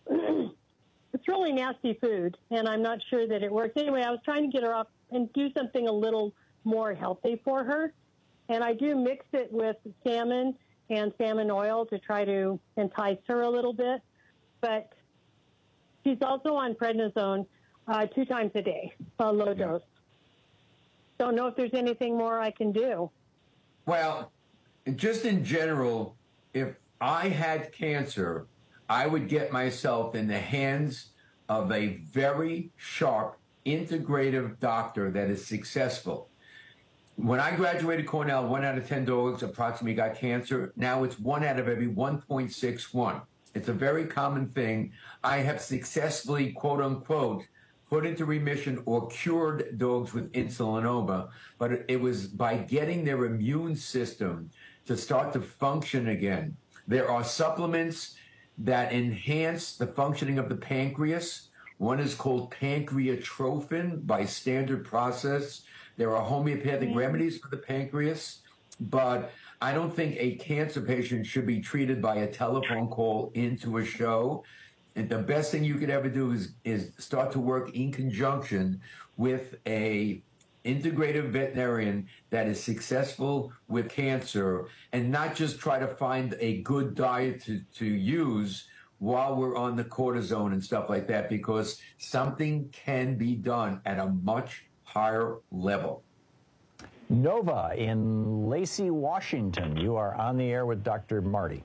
It's really nasty food, and I'm not sure that it works. Anyway, I was trying to get her off and do something a little more healthy for her, and I do mix it with salmon and salmon oil to try to entice her a little bit. But she's also on prednisone uh, two times a day, a low dose. Don't know if there's anything more I can do. Well, just in general, if I had cancer, I would get myself in the hands of a very sharp, integrative doctor that is successful. When I graduated Cornell, one out of ten dogs approximately got cancer. Now it's one out of every one point six one. It's a very common thing. I have successfully, quote unquote, put into remission or cured dogs with insulinoma, but it was by getting their immune system to start to function again. There are supplements that enhance the functioning of the pancreas. One is called pancreatrophin by Standard Process. There are homeopathic remedies for the pancreas, but I don't think a cancer patient should be treated by a telephone call into a show. And the best thing you could ever do is, is start to work in conjunction with a integrative veterinarian that is successful with cancer, and not just try to find a good diet to, to use while we're on the cortisone and stuff like that, because something can be done at a much higher level. Nova in Lacey, Washington. You are on the air with Doctor Marty.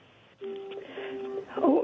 Oh.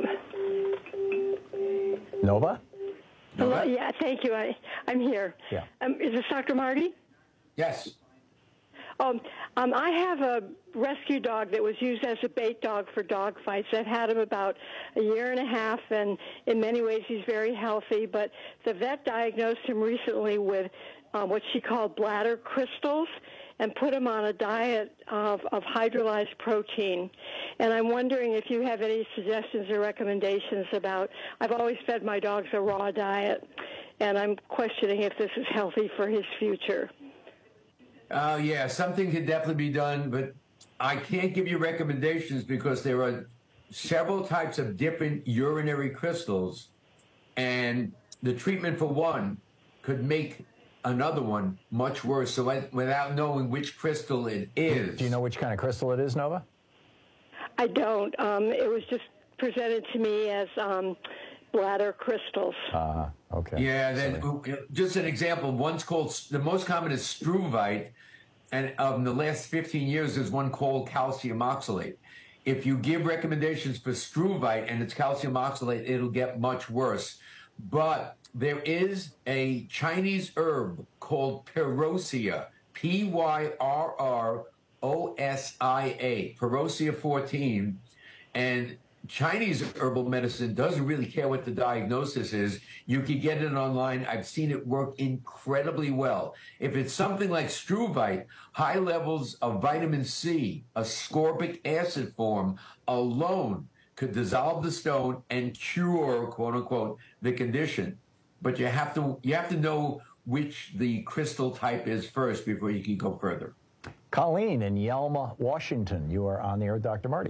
Nova? Hello. Yeah, thank you. I, I'm here. Yeah. Um, is this Doctor Marty? Yes. Um, um, I have a rescue dog that was used as a bait dog for dog fights. I've had him about a year and a half, and in many ways he's very healthy, but the vet diagnosed him recently with uh, what she called bladder crystals and put him on a diet of, of hydrolyzed protein. And I'm wondering if you have any suggestions or recommendations about, I've always fed my dogs a raw diet, and I'm questioning if this is healthy for his future. Oh, uh, yeah, something could definitely be done, but I can't give you recommendations because there are several types of different urinary crystals, and the treatment for one could make another one much worse. So I, without knowing which crystal it is. Do you know which kind of crystal it is, Nova? I don't. Um, it was just presented to me as um, bladder crystals. Uh, okay. Yeah, then Sorry. Just an example. One's called, the most common is struvite, and of the last fifteen years, there's one called calcium oxalate. If you give recommendations for struvite and it's calcium oxalate, it'll get much worse. But there is a Chinese herb called Pyrosia, P Y R R O S I A, Pyrosia fourteen, and Chinese herbal medicine doesn't really care what the diagnosis is. You can get it online. I've seen it work incredibly well. If it's something like struvite, high levels of vitamin C, ascorbic acid form alone could dissolve the stone and cure, quote unquote, the condition. But you have to you have to know which the crystal type is first before you can go further. Colleen in Yelma, Washington. You are on the air with Doctor Marty.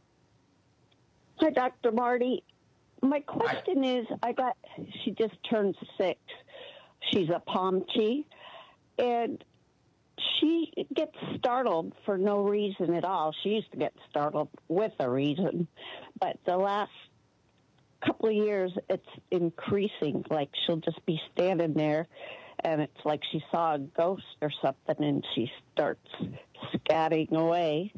Hi, Doctor Marty. My question Hi. is, I got, she just turned six. She's a Pomchi, and she gets startled for no reason at all. She used to get startled with a reason, but the last couple of years, it's increasing. Like, she'll just be standing there, and it's like she saw a ghost or something, and she starts scatting away.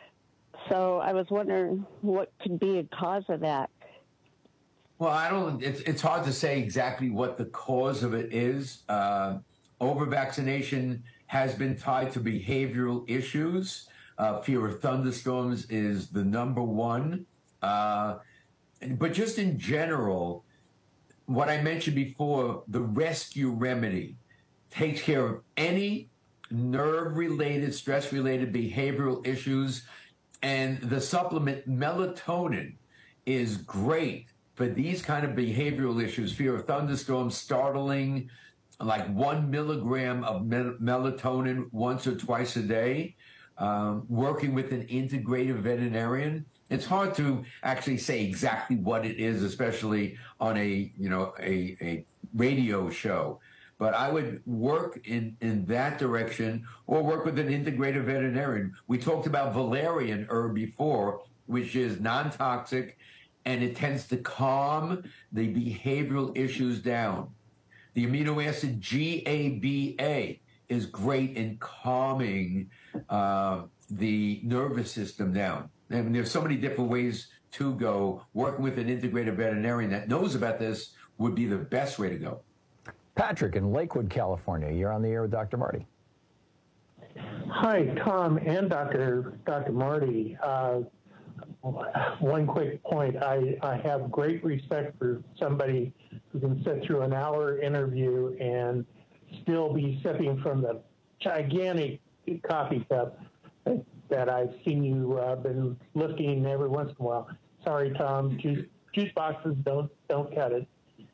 So I was wondering what could be a cause of that. Well, I don't, it's, it's hard to say exactly what the cause of it is. Uh, over-vaccination has been tied to behavioral issues. Uh, fear of thunderstorms is the number one. Uh, but just in general, what I mentioned before, the rescue remedy takes care of any nerve-related, stress-related behavioral issues. And the supplement melatonin is great for these kind of behavioral issues, fear of thunderstorms, startling, like one milligram of mel- melatonin once or twice a day, um, working with an integrative veterinarian. It's hard to actually say exactly what it is, especially on a, you know, a, a radio show. But I would work in, in that direction or work with an integrative veterinarian. We talked about valerian herb before, which is non-toxic, and it tends to calm the behavioral issues down. The amino acid G A B A is great in calming uh, the nervous system down. And there's so many different ways to go. Working with an integrative veterinarian that knows about this would be the best way to go. Patrick in Lakewood, California. You're on the air with Doctor Marty. Hi, Tom and Doctor Doctor Marty. Uh, one quick point. I, I have great respect for somebody who can sit through an hour interview and still be sipping from the gigantic coffee cup that I've seen you uh, been lifting every once in a while. Sorry, Tom, juice, juice boxes don't don't cut it.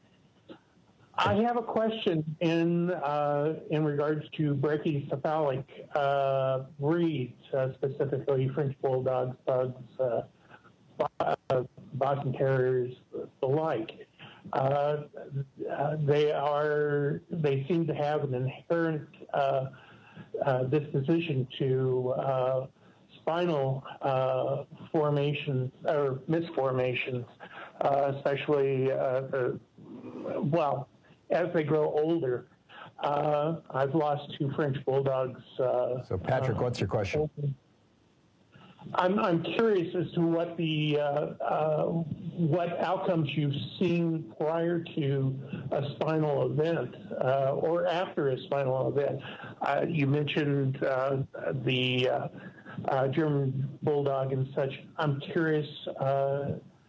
I have a question in uh, in regards to brachycephalic uh, breeds, uh, specifically French bulldogs, pugs, uh, Boston Terriers, the like. Uh, uh, they are they seem to have an inherent uh, uh, disposition to uh, spinal uh, formations or misformations, uh, especially uh, the, well. As they grow older. Uh, I've lost two French bulldogs. Uh, so, Patrick, uh, what's your question? I'm I'm curious as to what the uh, uh, what outcomes you've seen prior to a spinal event uh, or after a spinal event. Uh, you mentioned uh, the uh, uh, German bulldog and such. I'm curious. Uh,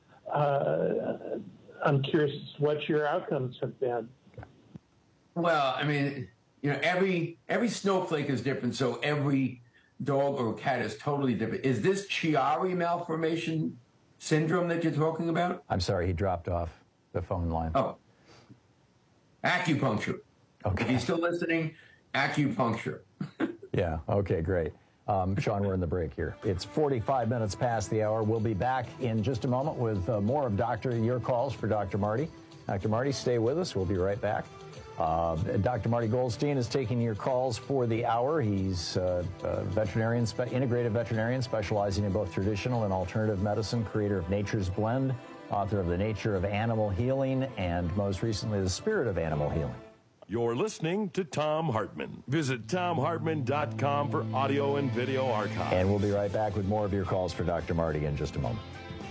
uh, I'm curious what your outcomes have been. Well, I mean, you know, every every snowflake is different, so every dog or cat is totally different. Is this Chiari malformation syndrome that you're talking about? I'm sorry, he dropped off the phone line. Oh, acupuncture. Okay. If you're still listening, acupuncture. Yeah, okay, great. Um, Sean, we're in the break here. It's forty-five minutes past the hour. We'll be back in just a moment with uh, more of Doctor Your Calls for Doctor Marty. Doctor Marty, stay with us. We'll be right back. Uh, Doctor Marty Goldstein is taking your calls for the hour. He's uh, a veterinarian, spe- integrative veterinarian specializing in both traditional and alternative medicine, creator of Nature's Blend, author of The Nature of Animal Healing, and most recently, The Spirit of Animal Healing. You're listening to Thom Hartmann. Visit Thom Hartmann dot com for audio and video archives. And we'll be right back with more of your calls for Doctor Marty in just a moment.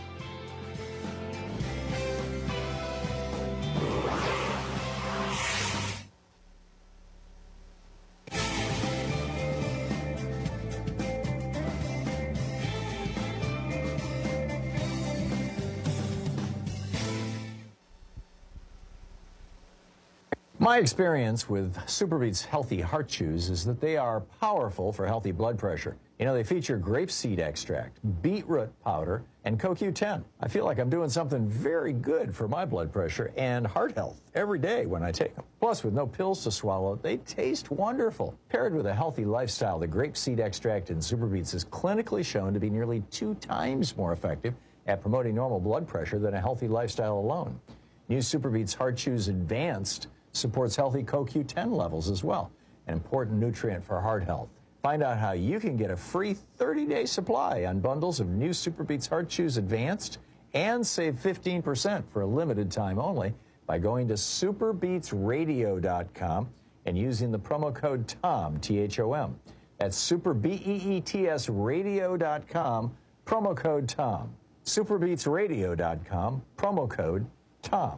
My experience with Superbeets Healthy Heart Chews is that they are powerful for healthy blood pressure. You know, they feature grapeseed extract, beetroot powder, and C O Q ten. I feel like I'm doing something very good for my blood pressure and heart health every day when I take them. Plus, with no pills to swallow, they taste wonderful. Paired with a healthy lifestyle, the grapeseed extract in Superbeets is clinically shown to be nearly two times more effective at promoting normal blood pressure than a healthy lifestyle alone. New Superbeets Heart Chews Advanced supports healthy C O Q ten levels as well, an important nutrient for heart health. Find out how you can get a free thirty-day supply on bundles of new Superbeets Heart Chews Advanced and save fifteen percent for a limited time only by going to superbeets radio dot com and using the promo code TOM, T H O M. That's super B E E T S radio dot com, promo code TOM. superbeets radio dot com, promo code TOM.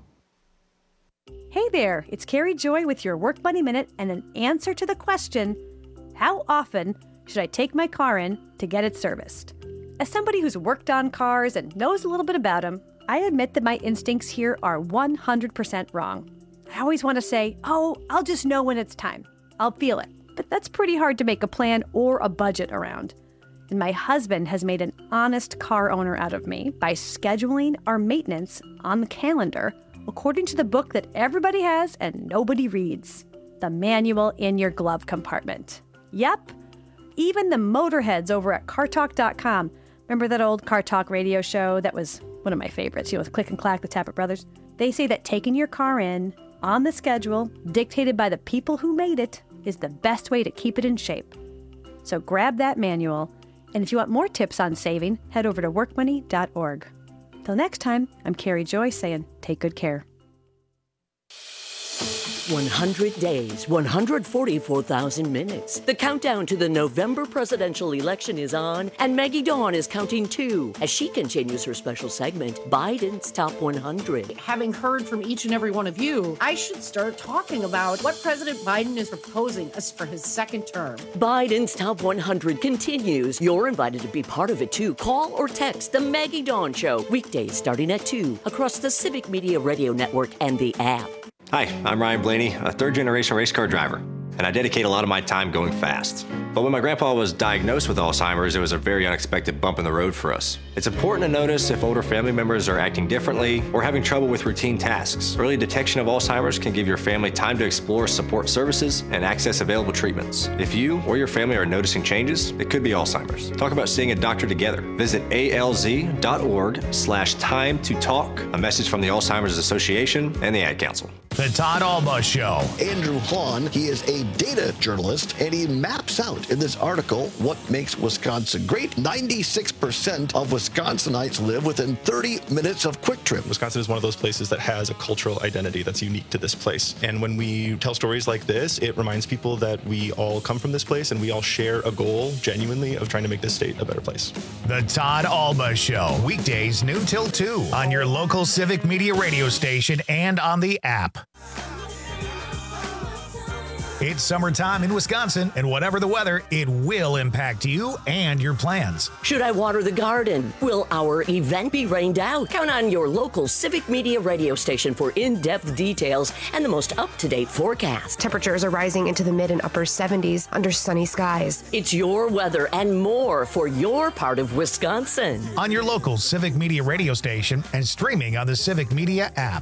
Hey there, it's Carrie Joy with your Work Money Minute and an answer to the question, how often should I take my car in to get it serviced? As somebody who's worked on cars and knows a little bit about them, I admit that my instincts here are one hundred percent wrong. I always want to say, oh, I'll just know when it's time. I'll feel it. But that's pretty hard to make a plan or a budget around. And my husband has made an honest car owner out of me by scheduling our maintenance on the calendar according to the book that everybody has and nobody reads, the manual in your glove compartment. Yep, even the motorheads over at car talk dot com. Remember that old Car Talk radio show that was one of my favorites, you know, with Click and Clack, the Tappet Brothers? They say that taking your car in on the schedule, dictated by the people who made it, is the best way to keep it in shape. So grab that manual, and if you want more tips on saving, head over to work money dot org. Till next time, I'm Carrie Joy saying, take good care. one hundred days, one hundred forty-four thousand minutes. The countdown to the November presidential election is on, and Maggie Dawn is counting too as she continues her special segment, Biden's Top one hundred. Having heard from each and every one of you, I should start talking about what President Biden is proposing us for his second term. Biden's Top one hundred continues. You're invited to be part of it too. Call or text The Maggie Dawn Show, weekdays starting at two, across the Civic Media Radio Network and the app. Hi, I'm Ryan Blaney, a third-generation race car driver, and I dedicate a lot of my time going fast. But when my grandpa was diagnosed with Alzheimer's, it was a very unexpected bump in the road for us. It's important to notice if older family members are acting differently or having trouble with routine tasks. Early detection of Alzheimer's can give your family time to explore support services and access available treatments. If you or your family are noticing changes, it could be Alzheimer's. Talk about seeing a doctor together. Visit alz.org slash time to talk. A message from the Alzheimer's Association and the Ad Council. The Todd Alba Show. Andrew Hahn, he is a data journalist, and he maps out in this article what makes Wisconsin great. ninety-six percent of Wisconsinites live within thirty minutes of Quick Trip. Wisconsin is one of those places that has a cultural identity that's unique to this place. And when we tell stories like this, it reminds people that we all come from this place and we all share a goal, genuinely, of trying to make this state a better place. The Todd Alba Show. Weekdays noon till two on your local Civic Media radio station and on the app. It's summertime in Wisconsin, and whatever the weather, it will impact you and your plans. Should I water the garden? Will our event be rained out? Count on your local Civic Media radio station for in-depth details and the most up-to-date forecast. Temperatures are rising into the mid and upper seventies under sunny skies. It's your weather and more for your part of Wisconsin. On your local Civic Media radio station and streaming on the Civic Media app.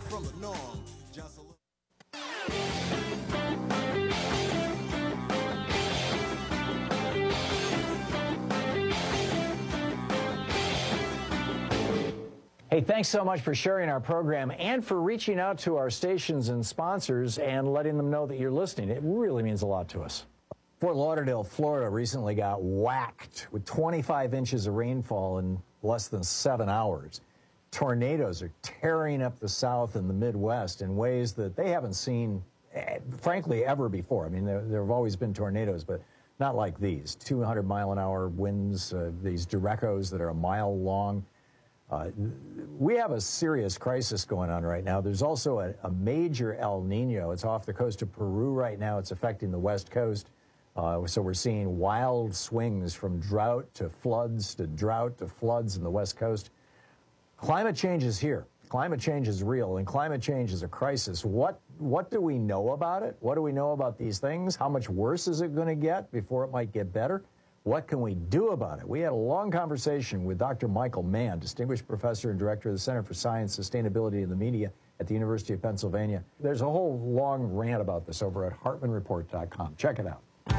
Hey, thanks so much for sharing our program and for reaching out to our stations and sponsors and letting them know that you're listening. It really means a lot to us. Fort Lauderdale, Florida recently got whacked with twenty-five inches of rainfall in less than seven hours. Tornadoes are tearing up the South and the Midwest in ways that they haven't seen, eh, frankly, ever before. I mean, there, there have always been tornadoes, but not like these. two hundred mile an hour winds, uh, these derecos that are a mile long. Uh, we have a serious crisis going on right now. There's also a, a major El Nino. It's off the coast of Peru right now. It's affecting the West Coast. Uh, so we're seeing wild swings from drought to floods to drought to floods in the West Coast. Climate change is here. Climate change is real, and climate change is a crisis. What, what do we know about it? What do we know about these things? How much worse is it going to get before it might get better? What can we do about it? We had a long conversation with Doctor Michael Mann, Distinguished Professor and Director of the Center for Science, Sustainability, and the Media at the University of Pennsylvania. There's a whole long rant about this over at hartman report dot com. Check it out.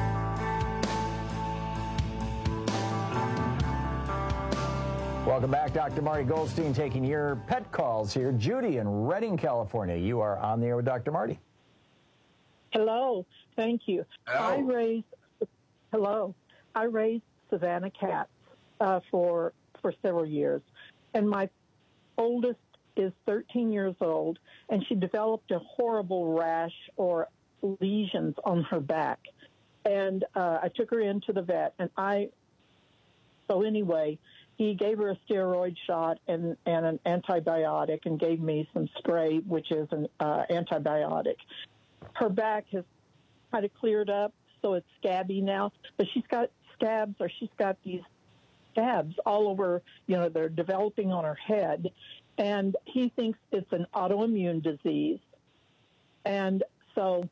Welcome back. Doctor Marty Goldstein taking your pet calls here. Judy in Redding, California. You are on the air with Doctor Marty. Hello. Thank you. Hello. I raised, hello. I raised Savannah cats uh, for for several years, and my oldest is thirteen years old, and she developed a horrible rash or lesions on her back, and uh, I took her into the vet, and I. So anyway, he gave her a steroid shot and and an antibiotic, and gave me some spray, which is an uh, antibiotic. Her back has kind of cleared up, so it's scabby now, but she's got scabs, or she's got these scabs all over, you know, they're developing on her head, and he thinks it's an autoimmune disease. And so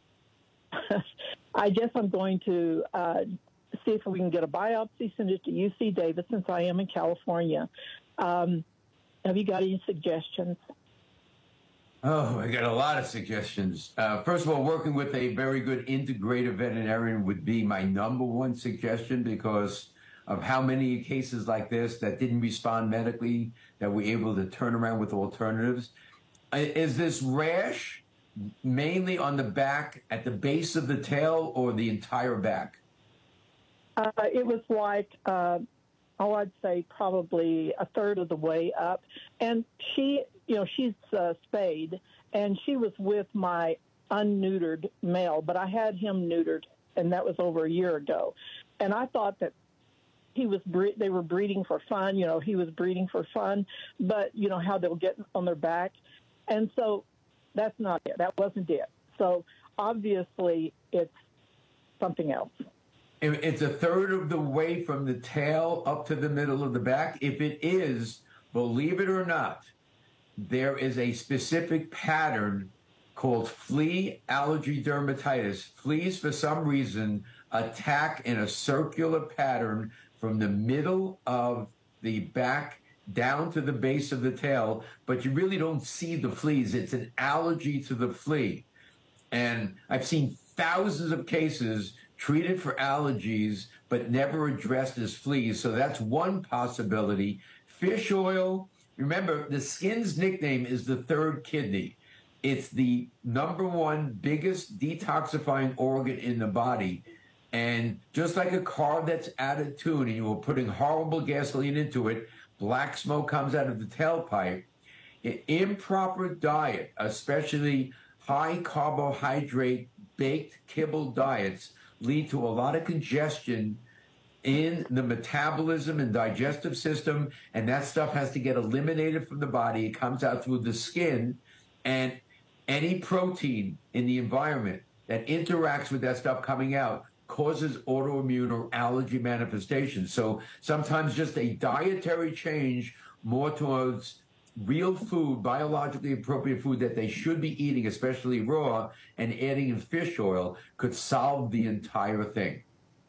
I guess I'm going to uh, see if we can get a biopsy, send it to U C Davis, since I am in California. Um, have you got any suggestions? Oh, I got a lot of suggestions. Uh, first of all, working with a very good integrative veterinarian would be my number one suggestion, because of how many cases like this that didn't respond medically that we're able to turn around with alternatives. Uh, is this rash mainly on the back at the base of the tail or the entire back? Uh, it was like, uh, oh, I'd say probably a third of the way up. And she, you know, she's uh, spayed, and she was with my unneutered male, but I had him neutered, and that was over a year ago. And I thought that he was bre- they were breeding for fun. You know, he was breeding for fun, but you know how they'll get on their back. And so that's not it. That wasn't it. So obviously it's something else. It's a third of the way from the tail up to the middle of the back. If it is, believe it or not, there is a specific pattern called flea allergy dermatitis. Fleas, for some reason, attack in a circular pattern from the middle of the back down to the base of the tail, but you really don't see the fleas. It's an allergy to the flea. And I've seen thousands of cases treated for allergies, but never addressed as fleas. So that's one possibility. Fish oil, remember, the skin's nickname is the third kidney. It's the number one biggest detoxifying organ in the body. And just like a car that's out of tune and you were putting horrible gasoline into it, black smoke comes out of the tailpipe. An improper diet, especially high carbohydrate baked kibble diets, lead to a lot of congestion in the metabolism and digestive system, and that stuff has to get eliminated from the body. It comes out through the skin, and any protein in the environment that interacts with that stuff coming out causes autoimmune or allergy manifestations. So sometimes just a dietary change more towards real food, biologically appropriate food that they should be eating, especially raw, and adding in fish oil could solve the entire thing.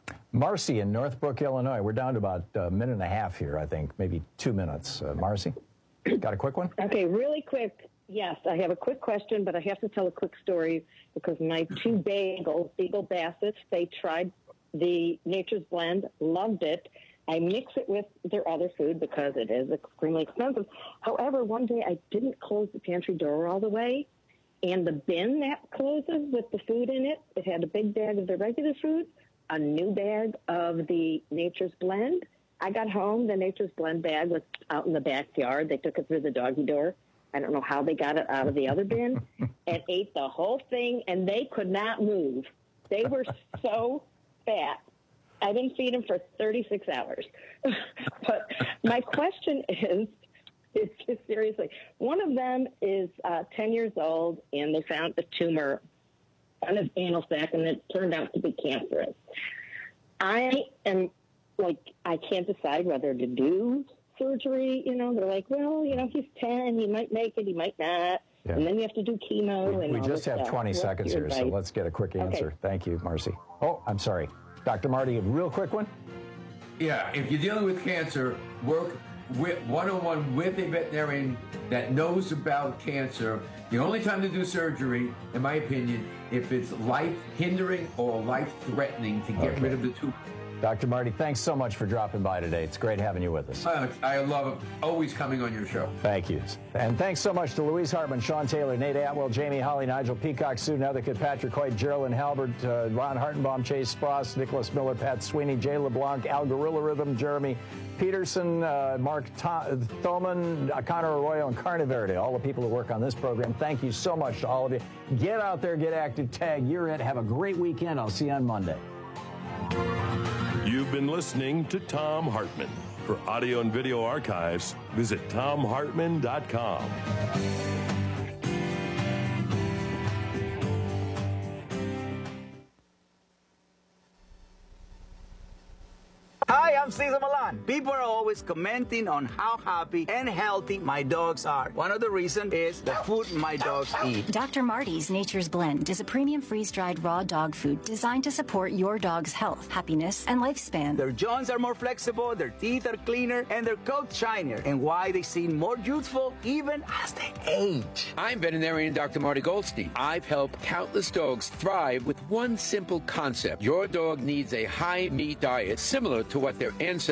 Marcy in Northbrook, Illinois. We're down to about a minute and a half here, I think, maybe two minutes. Uh, Marcy, got a quick one? Okay, really quick. Yes, I have a quick question, but I have to tell a quick story because my two bagels, Beagle Bassets, they tried the Nature's Blend, loved it. I mix it with their other food because it is extremely expensive. However, one day I didn't close the pantry door all the way, and the bin that closes with the food in it, it had a big bag of the regular food, a new bag of the Nature's Blend. I got home, the Nature's Blend bag was out in the backyard. They took it through the doggy door. I don't know how they got it out of the other bin, and ate the whole thing, and they could not move. They were so fat. I didn't feed them for thirty-six hours. But my question is, is just seriously, one of them is uh, ten years old, and they found a tumor on his anal sac, and it turned out to be cancerous. I am, like, I can't decide whether to do surgery. You know, they're like, well, you know, he's ten, he might make it, he might not. Yeah. And then you have to do chemo. We, and we all just this have stuff. twenty What's seconds your here, advice? so let's get a quick answer. Okay. Thank you, Marcy. Oh, I'm sorry. Doctor Marty, a real quick one? Yeah, if you're dealing with cancer, work with, one-on-one with a veterinarian that knows about cancer. The only time to do surgery, in my opinion, if it's life-hindering or life-threatening to get Okay. rid of the tumor. Doctor Marty, thanks so much for dropping by today. It's great having you with us. I, I love always coming on your show. Thank you. And thanks so much to Louise Hartman, Sean Taylor, Nate Atwell, Jamie Holly, Nigel Peacock, Sue Nethercutt, Patrick Hoyt, Geraldine Halbert, uh, Ron Hartenbaum, Chase Spross, Nicholas Miller, Pat Sweeney, Jay LeBlanc, Al Gorilla Rhythm, Jeremy Peterson, uh, Mark Th- Thoman, uh, Connor Arroyo, and Carna Verde, all the people who work on this program. Thank you so much to all of you. Get out there, get active, tag, you're it. Have a great weekend. I'll see you on Monday. You've been listening to Thom Hartmann. For audio and video archives, visit thom hartmann dot com. Hi, I'm Cesar Milan. People are always commenting on how happy and healthy my dogs are. One of the reasons is the food my dogs eat. Doctor Marty's Nature's Blend is a premium freeze-dried raw dog food designed to support your dog's health, happiness, and lifespan. Their joints are more flexible, their teeth are cleaner, and their coats shinier. And why they seem more youthful even as they age. I'm veterinarian Doctor Marty Goldstein. I've helped countless dogs thrive with one simple concept. Your dog needs a high-meat diet similar to what their ancestors ate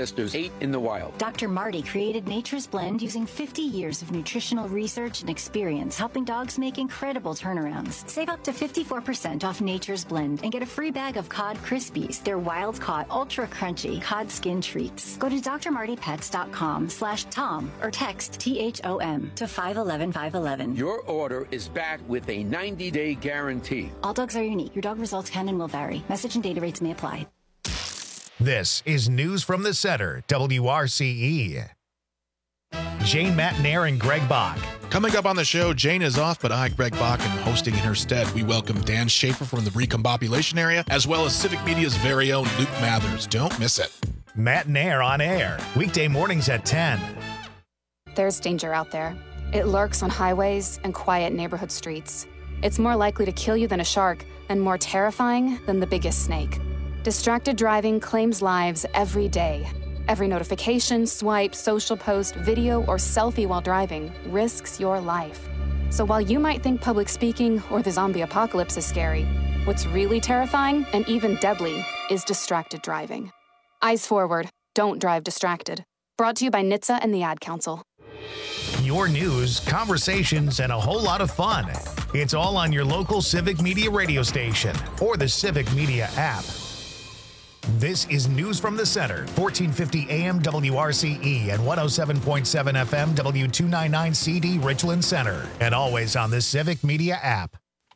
meat in the wild. Doctor Marty created Nature's Blend using fifty years of nutritional research and experience, helping dogs make incredible turnarounds. Save up to fifty-four percent off Nature's Blend and get a free bag of Cod Krispies, their wild-caught, ultra-crunchy cod skin treats. Go to d r marty pets dot com slash Tom or text T H O M to five one one five one one. Your order is backed with a ninety-day guarantee. All dogs are unique. Your dog results can and will vary. Message and data rates may apply. This is News from the Center, W R C E. Jane Matnair and Greg Bach. Coming up on the show, Jane is off, but I, Greg Bach, am hosting in her stead. We welcome Dan Schaefer from the Recombobulation area, as well as Civic Media's very own Luke Mathers. Don't miss it. Matnair on air, weekday mornings at ten. There's danger out there. It lurks on highways and quiet neighborhood streets. It's more likely to kill you than a shark, and more terrifying than the biggest snake. Distracted driving claims lives every day. Every notification, swipe, social post, video, or selfie while driving risks your life. So while you might think public speaking or the zombie apocalypse is scary, what's really terrifying and even deadly is distracted driving. Eyes forward, don't drive distracted. Brought to you by N H T S A and the Ad Council. Your news, conversations, and a whole lot of fun. It's all on your local Civic Media radio station or the Civic Media app. This is News from the Center, fourteen fifty A M W R C E and one oh seven point seven F M W two ninety-nine C D Richland Center, and always on the Civic Media app.